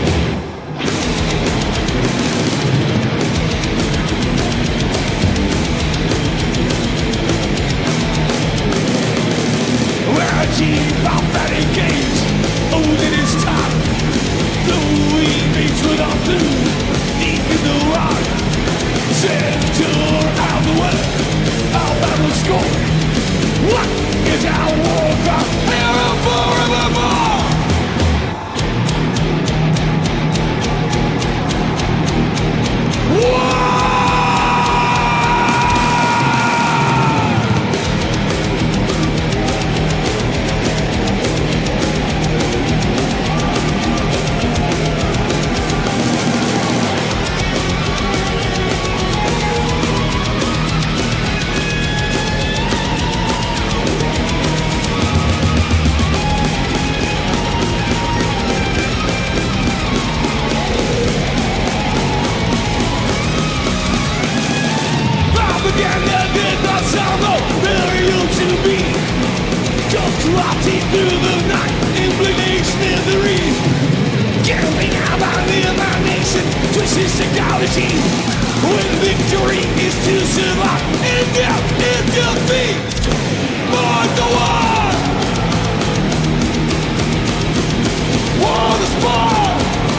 Where I keep our fatty games, oh, it is time. Though we meet with our food, deep in the rock, center out the way, our battle score. What is our war cry? Here and forevermore. War! Rotting through the night in bleeding smithereens. Gambling out on the imagination, twisted psychology. When victory is to survive and death is defeat. Fight the war! War the spar!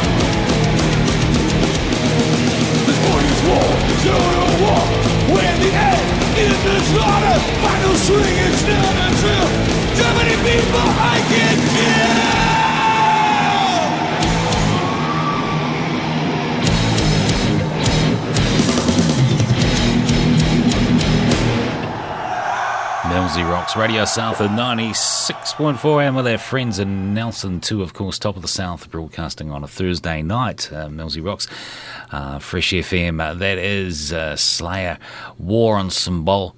This body's war, total war. When the end is the slaughter, final swing is not a drill. So many people I can kill. Millsy Rocks, Radio South at 96.4, and with our friends in Nelson too, of course, Top of the South, broadcasting on a Thursday night. Millsy Rocks, Fresh FM, that is Slayer, War on Symbol,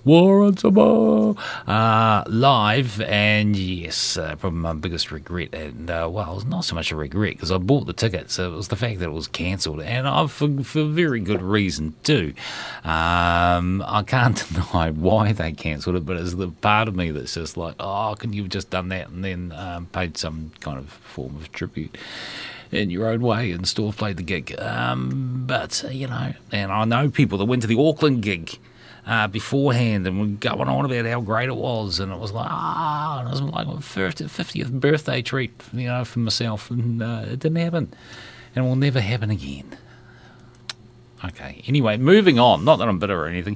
live, and yes, probably my biggest regret, and well, it's not so much a regret, because I bought the tickets, so it was the fact that it was cancelled, and for very good reason too. I can't deny why they cancelled it, but it's the part of me that's just like, oh, couldn't you have just done that and then paid some kind of form of tribute in your own way and still played the gig. But, you know, and I know people that went to the Auckland gig beforehand, and we're going on about how great it was, and it was like, and it was like my 50th birthday treat, for myself, and it didn't happen, and it will never happen again. Okay, anyway, moving on. Not that I'm bitter or anything.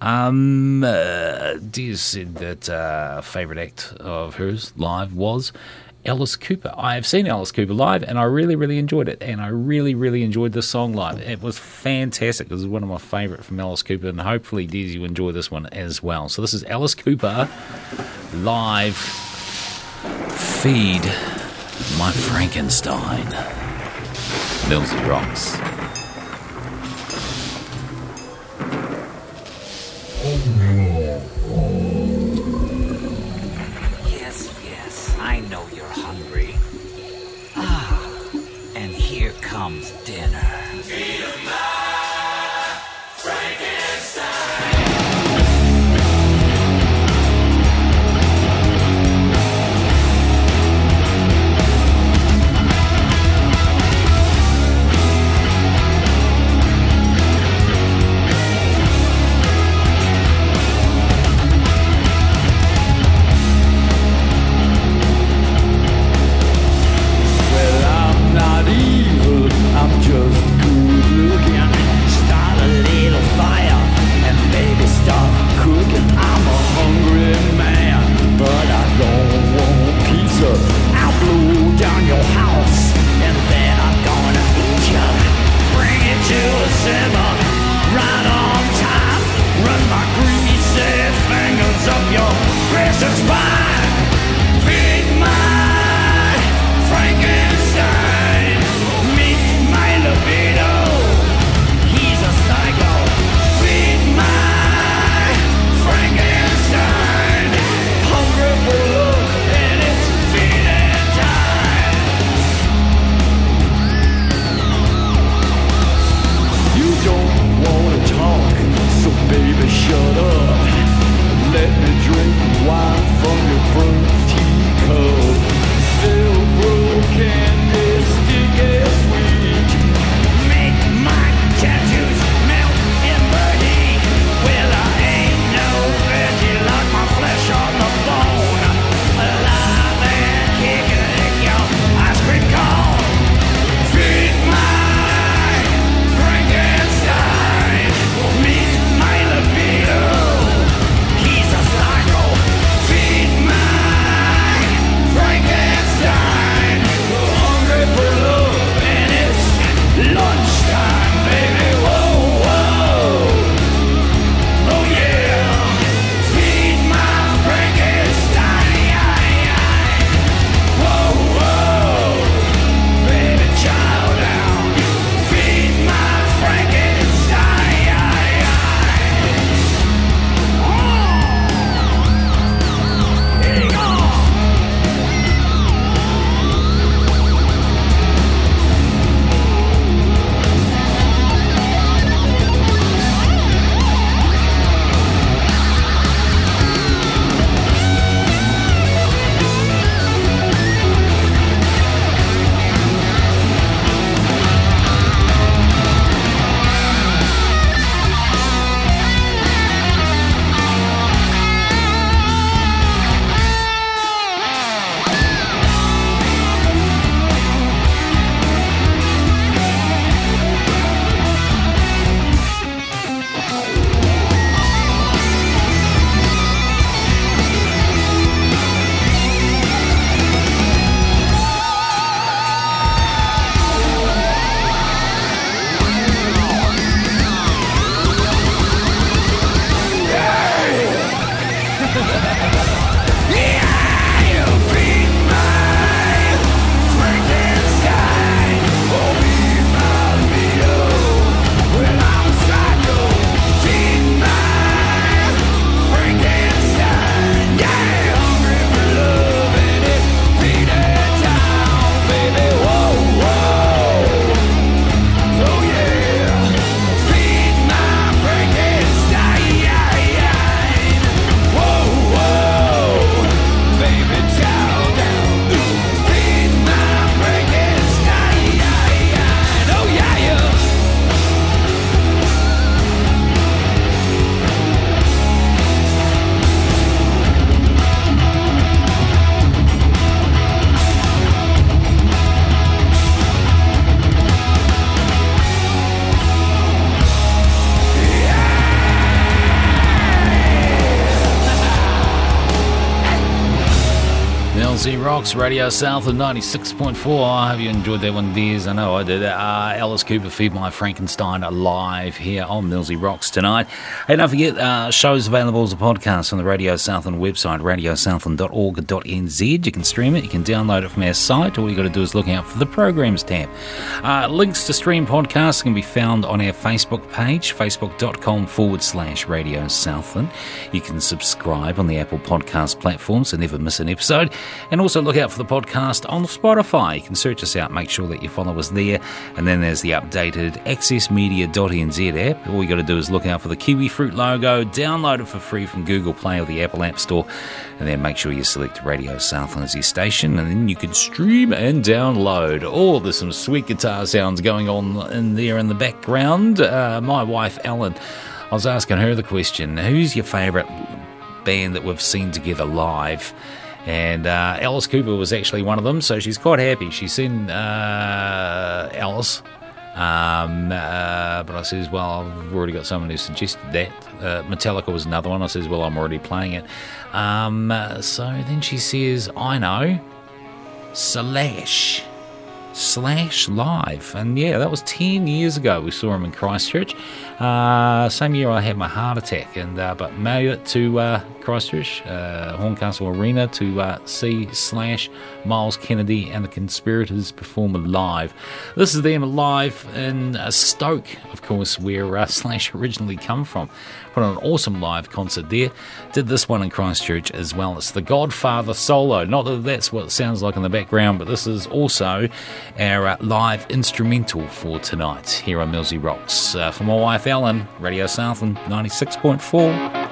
Des said that favourite act of hers live was Alice Cooper. I have seen Alice Cooper live, and I really, really enjoyed it. And I really, really enjoyed this song live. It was fantastic. This is one of my favourite from Alice Cooper, and hopefully, Des, you enjoy this one as well. So this is Alice Cooper live. Feed My Frankenstein. Millsy rocks. Yes, I know you're hungry. And here comes dinner. Feed my Frankenstein. I'm just good looking. Start a little fire and baby start cooking. I'm a hungry man, but I don't want pizza. I'll blow down your house and then I'm gonna eat ya. Bring it to a simmer, right on time. Run my greasy fingers up your precious spine. Feed my Frankenstein. Libido, he's a psycho. Feed my Frankenstein. Hungry for love and it's feeding time. You don't wanna talk, so baby shut up. Let me drink wine from your Millsy Rocks, Radio Southland 96.4. I hope you enjoyed that one, dears. I know I did. Alice Cooper, Feed My Frankenstein, live here on Millsy Rocks tonight. Hey, don't forget, shows available as a podcast on the Radio Southland website, radiosouthland.org.nz. You can stream it, you can download it from our site. All you got to do is look out for the Programs tab. Links to stream podcasts can be found on our Facebook page, facebook.com/Radio Southland. You can subscribe on the Apple Podcast platform so never miss an episode. And also look out for the podcast on Spotify. You can search us out, make sure that you follow us there. And then there's the updated accessmedia.nz app. All you got to do is look out for the kiwi fruit logo, download it for free from Google Play or the Apple App Store, and then make sure you select Radio Southland as your station, and then you can stream and download. Oh, there's some sweet guitar sounds going on in there in the background. My wife, Ellen, I was asking her the question, who's your favourite band that we've seen together live? And Alice Cooper was actually one of them, so she's quite happy. She's seen Alice, but I says, well, I've already got someone who suggested that. Metallica was another one. I says, well, I'm already playing it. So then she says, I know, Slash live. And yeah, that was 10 years ago. We saw him in Christchurch. Same year I had my heart attack, and but made it to Christchurch, Horncastle Arena to see Slash, Miles Kennedy and the Conspirators perform live. This is them live in Stoke, of course, where Slash originally come from. Put on an awesome live concert there. Did this one in Christchurch as well. It's the Godfather solo. Not that that's what it sounds like in the background, but this is also our live instrumental for tonight here on Millsy Rocks. For my wife Ellen, Radio Southland 96.4.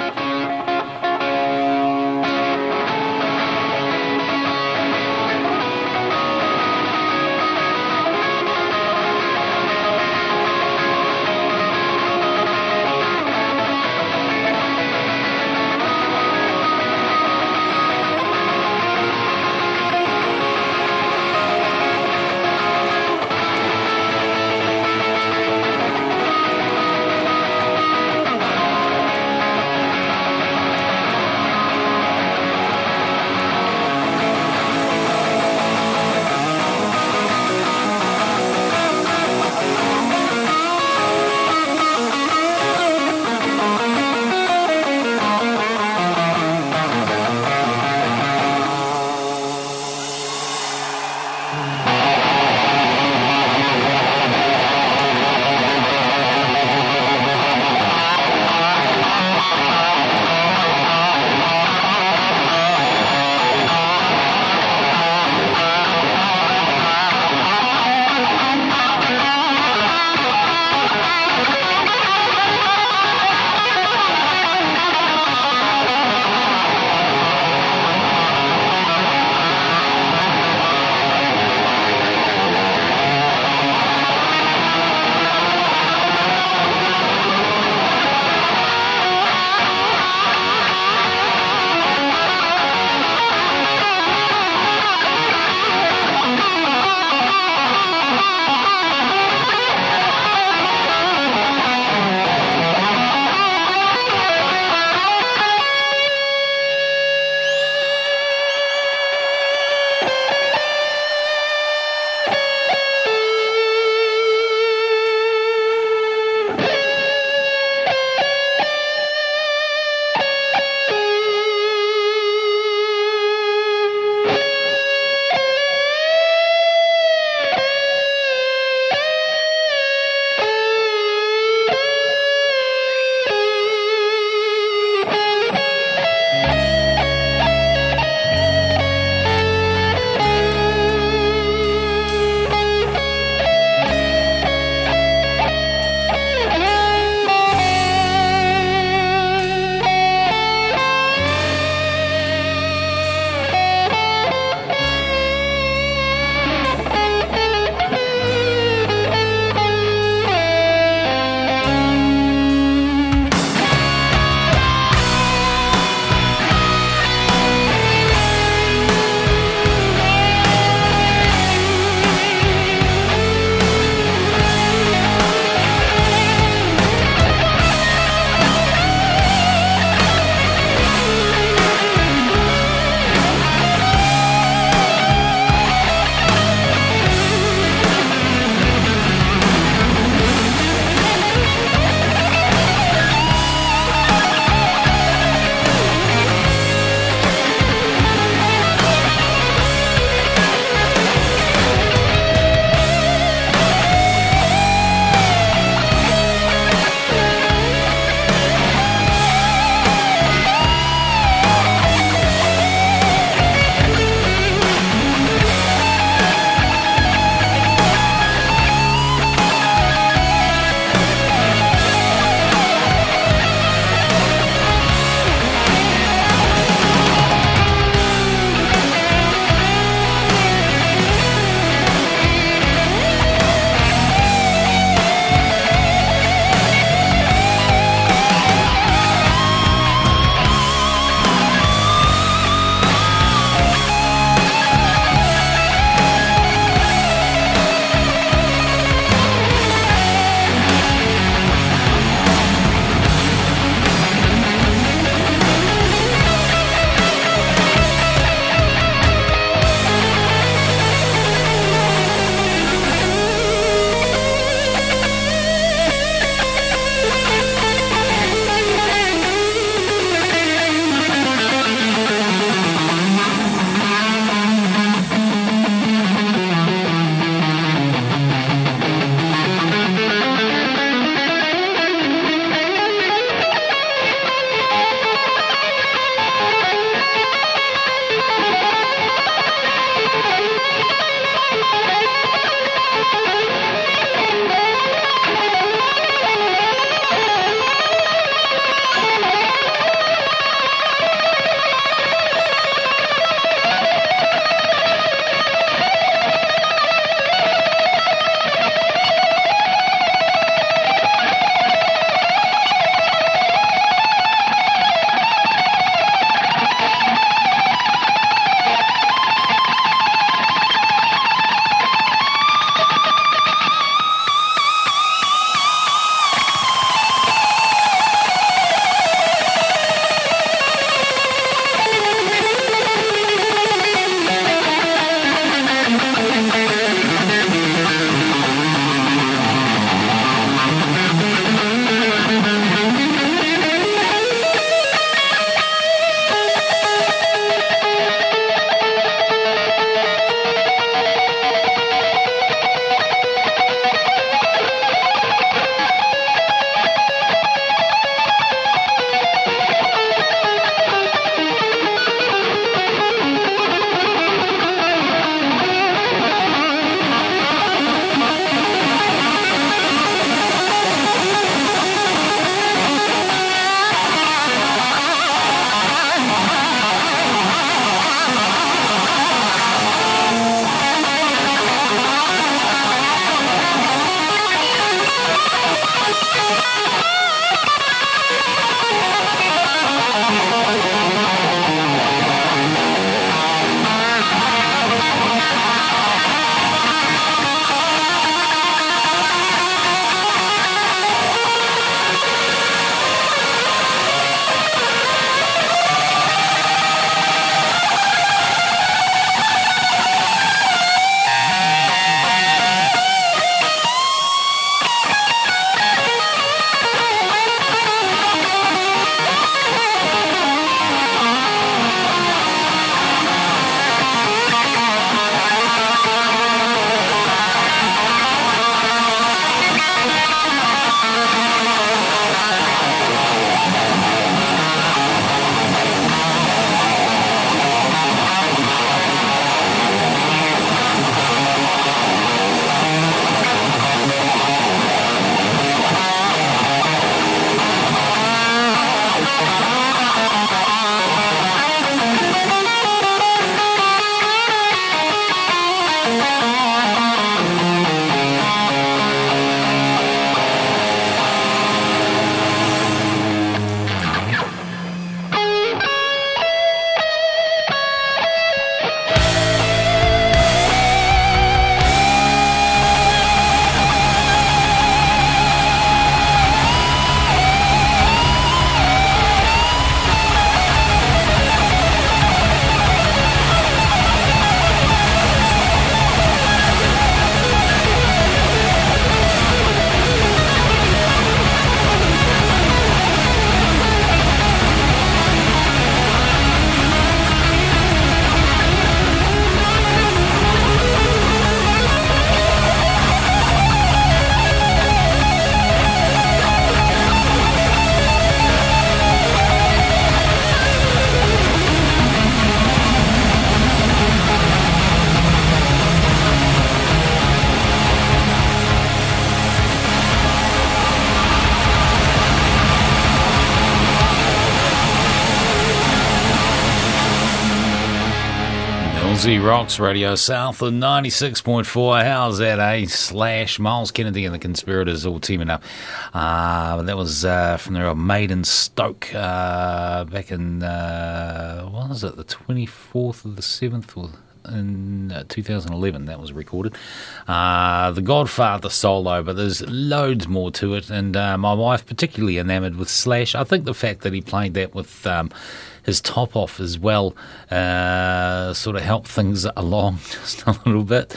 Millsy Rocks, Radio Southland 96.4. How's that, eh? Slash, Miles Kennedy and the Conspirators all teaming up. That was from their old Maiden Stoke back in, what was it, the 24th of the 7th or in 2011 that was recorded. The Godfather solo, but there's loads more to it, and my wife particularly enamoured with Slash. I think the fact that he played that with his top off as well sort of helped things along just a little bit.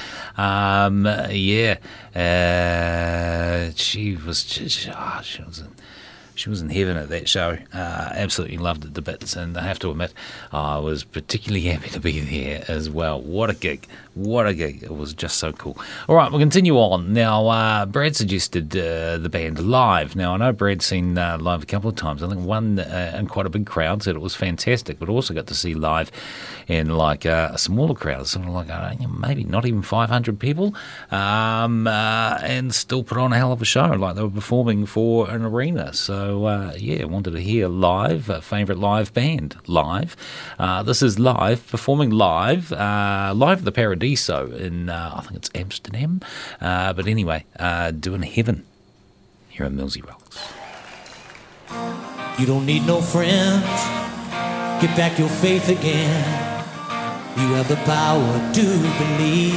She was in heaven at that show. Absolutely loved it to bits, and I have to admit, I was particularly happy to be there as well. What a gig. What a gig. It was just so cool. All right, we'll continue on. Now, Brad suggested the band live. Now, I know Brad's seen live a couple of times. I think one in quite a big crowd, said it was fantastic, but also got to see live in like a smaller crowd, sort of like maybe not even 500 people, and still put on a hell of a show, like they were performing for an arena. So, I wanted to hear live, favourite live band live. This is live, performing live at the Paradiso in, I think it's Amsterdam. But anyway, doing Heaven here on Millsy Rocks. You don't need no friends, get back your faith again. You have the power to believe.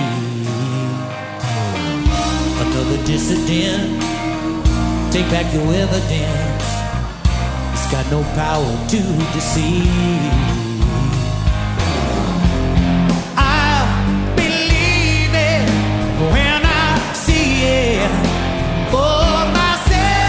Another dissident, take back your evidence. It's got no power to deceive. I believe it when I see it for myself.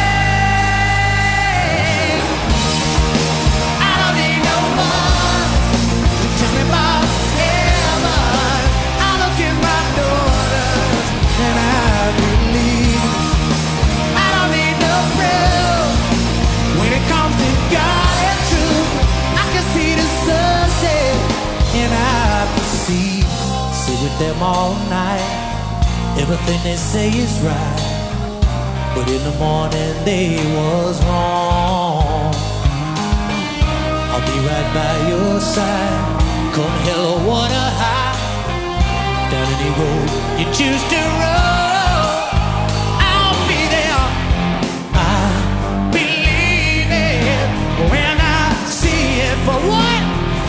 I don't need no one to tell me about heaven. I look at my daughters and I believe. I don't need no proof when it comes to God and truth. I can see the sunset and I perceive. Sit with them all night. Everything they say is right, but in the morning they was wrong. I'll be right by your side, come hell or water high. Down any road you choose to roll, I'll be there. I believe it when I see it. For what?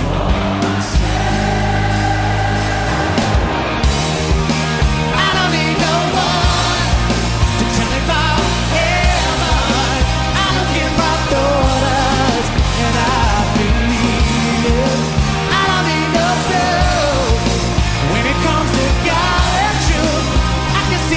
I don't need no one to tell me about heaven. I look at my daughters and I believe it. I don't need no proof when it comes to God and truth. I can see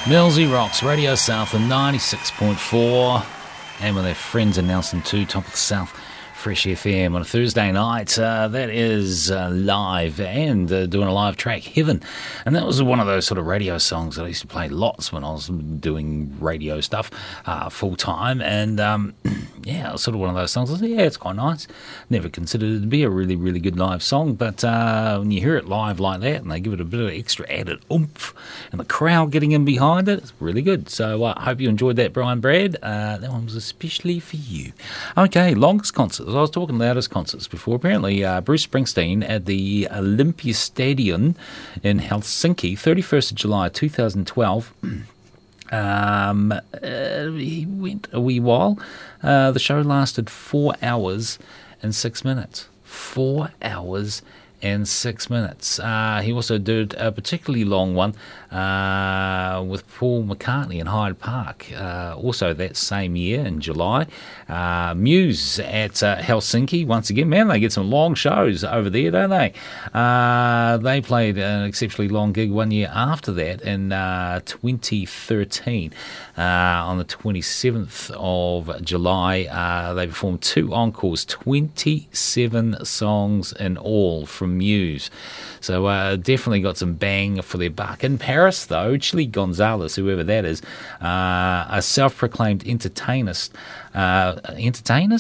Millsy Rocks, Radio Southland 96.4, and with their friends in Nelson 2, top of the South, Fresh FM on a Thursday night. That is live and doing a live track, Heaven. And that was one of those sort of radio songs that I used to play lots when I was doing radio stuff full time. And yeah, it was sort of one of those songs. I said, yeah, it's quite nice. Never considered it to be a really, really good live song. But when you hear it live like that and they give it a bit of extra added oomph and the crowd getting in behind it, it's really good. So I hope you enjoyed that, Brian Brad. That one was especially for you. Okay, longest concert. I was talking loudest concerts before. Apparently, Bruce Springsteen at the Olympia Stadium in Helsinki, 31st of July 2012. He went a wee while. The show lasted 4 hours and 6 minutes. 4 hours and 6 minutes. He also did a particularly long one with Paul McCartney in Hyde Park, also that same year in July. Muse at Helsinki, once again, man, they get some long shows over there, don't they? They played an exceptionally long gig 1 year after that in 2013. On the 27th of July, they performed 2 encores, 27 songs in all from Muse. So definitely got some bang for their buck. In Paris, though, Chili Gonzalez, whoever that is, a self-proclaimed entertainist, he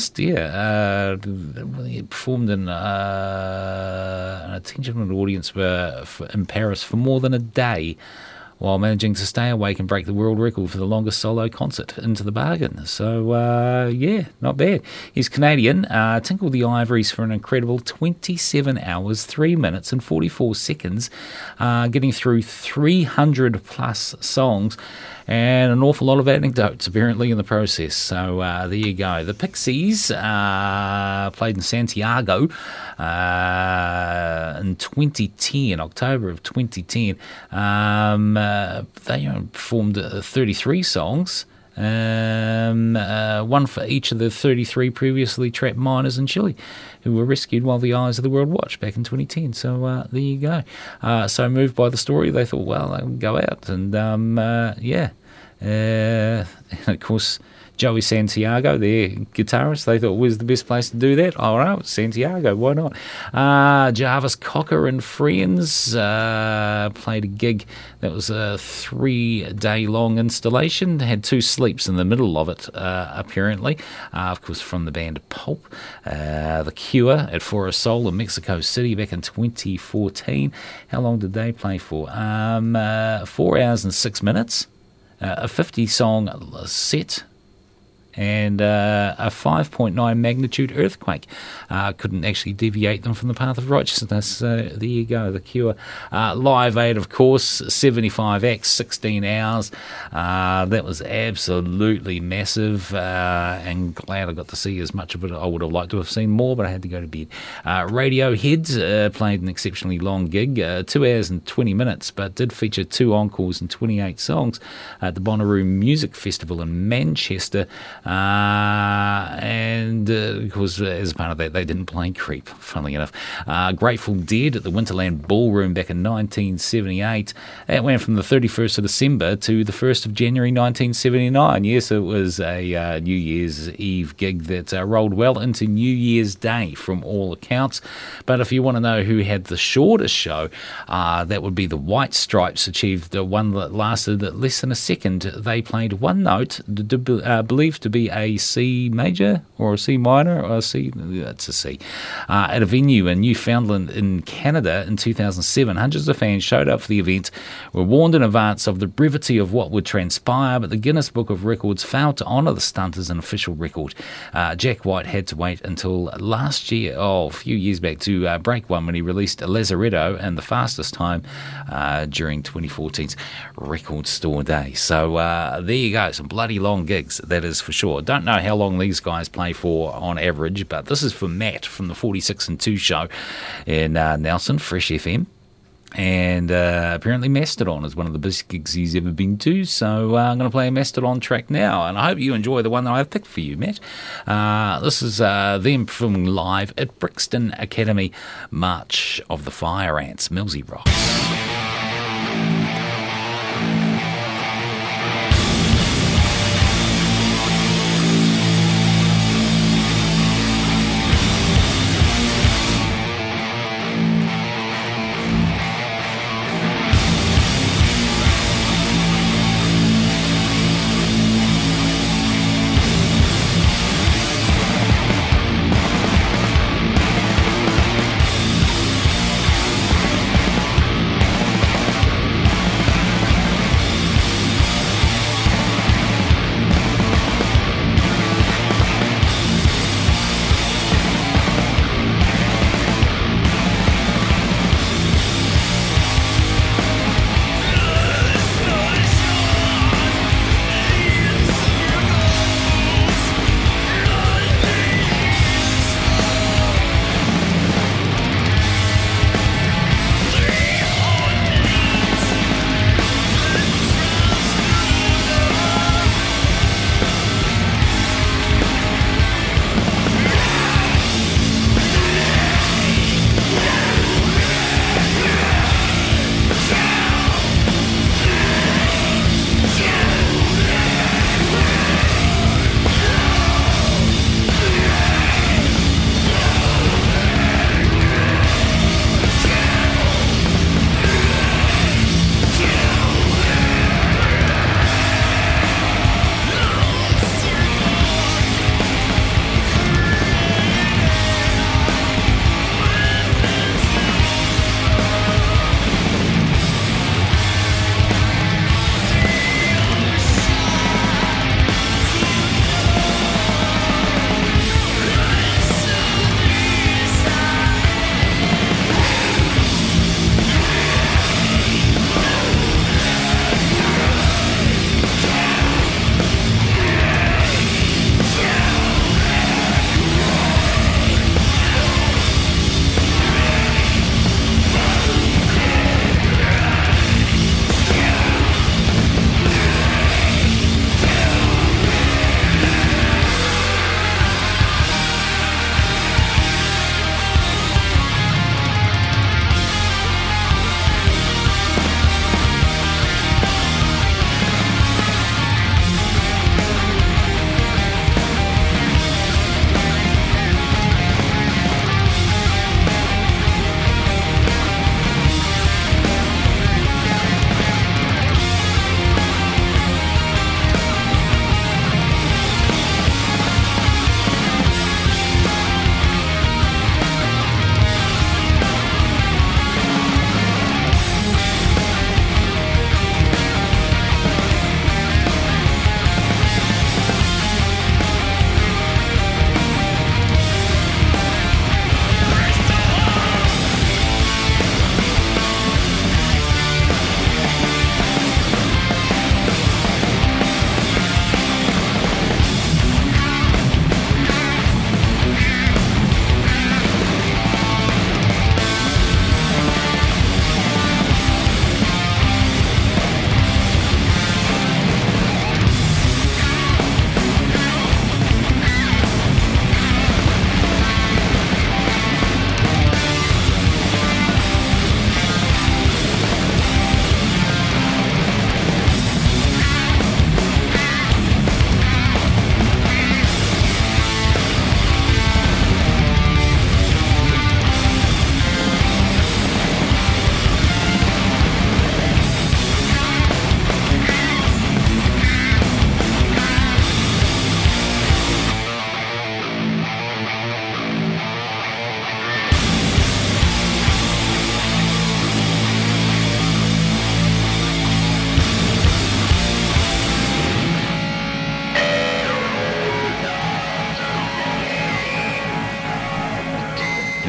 performed in an attention audience in Paris for more than a day, while managing to stay awake and break the world record for the longest solo concert into the bargain. So, yeah, not bad. He's Canadian, tinkled the ivories for an incredible 27 hours, 3 minutes and 44 seconds, getting through 300 plus songs and an awful lot of anecdotes apparently in the process. So there you go. The Pixies played in Santiago in 2010, October of 2010. They performed 33 songs, one for each of the 33 previously trapped miners in Chile who were rescued while the eyes of the world watched back in 2010. So there you go. So moved by the story, they thought, well, they would go out and yeah. And of course, Joey Santiago, their guitarist, they thought was the best place to do that. Oh, no, Santiago, why not? Jarvis Cocker and Friends played a gig that was a 3-day-long installation. They had 2 sleeps in the middle of it, apparently. Of course, from the band Pulp. The Cure at Foro Sol in Mexico City back in 2014. How long did they play for? 4 hours and 6 minutes. A 50-song set and a 5.9 magnitude earthquake couldn't actually deviate them from the path of righteousness. There you go, The Cure. Live Aid, of course, 75 acts, 16 hours. That was absolutely massive, and glad I got to see as much of it. I would have liked to have seen more, but I had to go to bed. Radiohead played an exceptionally long gig, 2 hours and 20 minutes, but did feature 2 encores and 28 songs at the Bonnaroo Music Festival in Manchester. And of course, as part of that, they didn't play Creep, funnily enough. Grateful Dead at the Winterland Ballroom back in 1978. That went from the 31st of December to the 1st of January 1979. Yes, it was a New Year's Eve gig that rolled well into New Year's Day from all accounts. But if you want to know who had the shortest show, that would be the White Stripes, achieved one that lasted less than a second. They played one note, believed to be a C major or a C minor or a C, it's a C, at a venue in Newfoundland in Canada in 2007. Hundreds of fans showed up for the event, were warned in advance of the brevity of what would transpire, but the Guinness Book of Records failed to honour the stunt as an official record. Jack White had to wait until last year, a few years back, to break one when he released Lazaretto and the fastest time during 2014's Record Store Day. So there you go, some bloody long gigs, that is for sure. Don't know how long these guys play for on average, but this is for Matt from the 46 and 2 show in Nelson, Fresh FM. And apparently Mastodon is one of the best gigs he's ever been to, so I'm going to play a Mastodon track now, and I hope you enjoy the one that I've picked for you, Matt. This is them performing live at Brixton Academy, March of the Fire Ants, Millsy Rocks.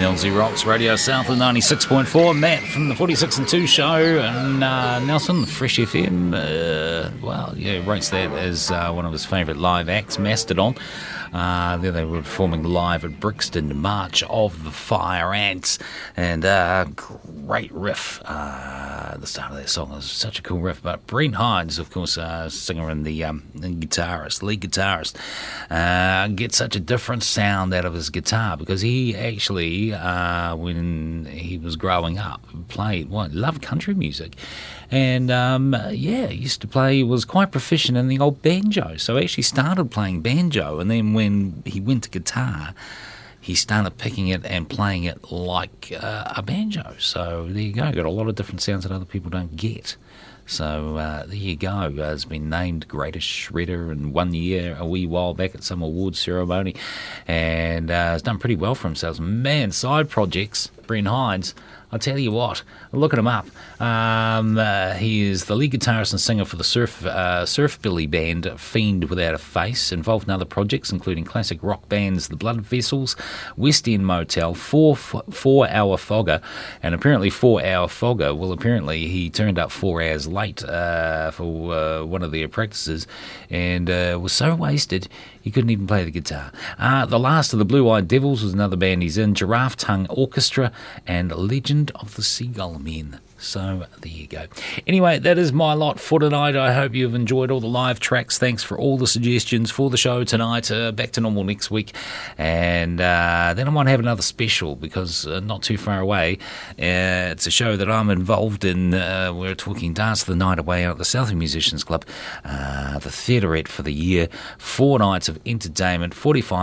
Nilsy Rocks, Radio Southland 96.4. Matt from the 46 and 2 show, and Nelson, Fresh FM, rates that as one of his favourite live acts, Mastodon. There they were performing live at Brixton, March of the Fire Ants, and great riff. The start of that song was such a cool riff. But Brent Hinds, of course, singer and the guitarist, lead guitarist, gets such a different sound out of his guitar because he actually, when he was growing up, loved country music. And, used to play, was quite proficient in the old banjo. So he actually started playing banjo, and then when he went to guitar, he started picking it and playing it like a banjo. So there you go, got a lot of different sounds that other people don't get. So there you go. It's been named Greatest Shredder in 1 year a wee while back at some awards ceremony, and has done pretty well for himself. Man, side projects, Brent Hinds, I'll tell you what, look at him up. He is the lead guitarist and singer for the surf billy band Fiend Without a Face, involved in other projects including classic rock bands The Blood Vessels, West End Motel, 4 Hour Fogger, and apparently 4 Hour Fogger, well, apparently he turned up 4 hours late for one of their practices and was so wasted he couldn't even play the guitar. The Last of the Blue-Eyed Devils was another band he's in, Giraffe Tongue Orchestra, and Legend of the Seagull Men. So there you go. Anyway, that is my lot for tonight. I hope you've enjoyed all the live tracks. Thanks for all the suggestions for the show tonight. Back to normal next week. And then I might have another special because not too far away, it's a show that I'm involved in. We're talking Dance the Night Away out at the Southern Musicians Club, the theaterette for the year. 4 nights of entertainment,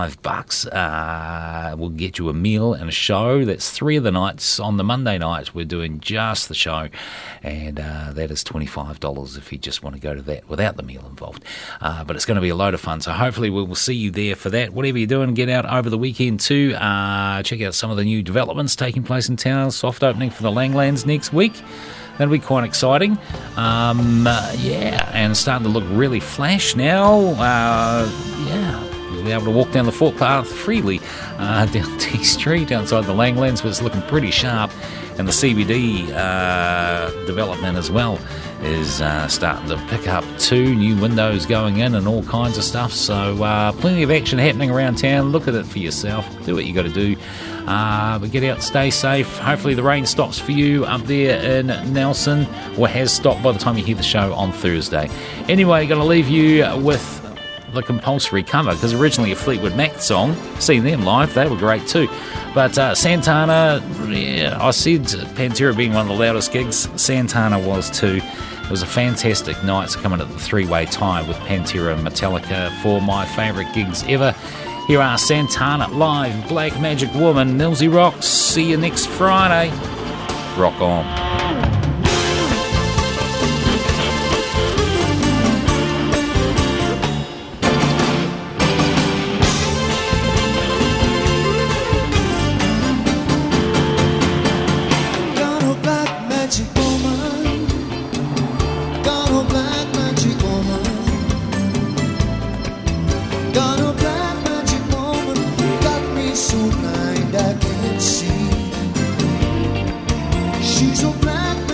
$45. We'll get you a meal and a show. That's 3 of the nights. On the Monday night, we're doing just the show, and that is $25 if you just want to go to that without the meal involved. But it's going to be a load of fun, so hopefully we will see you there for that. Whatever you're doing, get out over the weekend too. Check out some of the new developments taking place in town. Soft opening for the Langlands next week. That'll be quite exciting. And starting to look really flash now. You'll be able to walk down the footpath freely down T Street outside the Langlands, but it's looking pretty sharp. And the CBD development as well is starting to pick up too. New windows going in and all kinds of stuff. So plenty of action happening around town. Look at it for yourself. Do what you got to do. But get out, stay safe. Hopefully the rain stops for you up there in Nelson, or has stopped by the time you hear the show on Thursday. Anyway, going to leave you with the compulsory cover, because originally a Fleetwood Mac song. Seen them live, they were great too. But Santana, I said Pantera being one of the loudest gigs, Santana was too. It was a fantastic night, so coming at the three-way tie with Pantera and Metallica for my favourite gigs ever. Here are Santana live, Black Magic Woman, Nilsy Rocks. See you next Friday. Rock on. She's so black.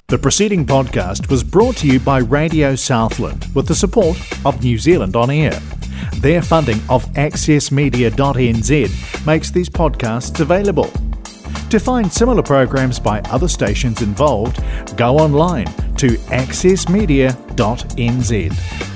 The preceding podcast was brought to you by Radio Southland with the support of New Zealand On Air. Their funding of accessmedia.nz makes these podcasts available. To find similar programs by other stations involved, go online to accessmedia.nz.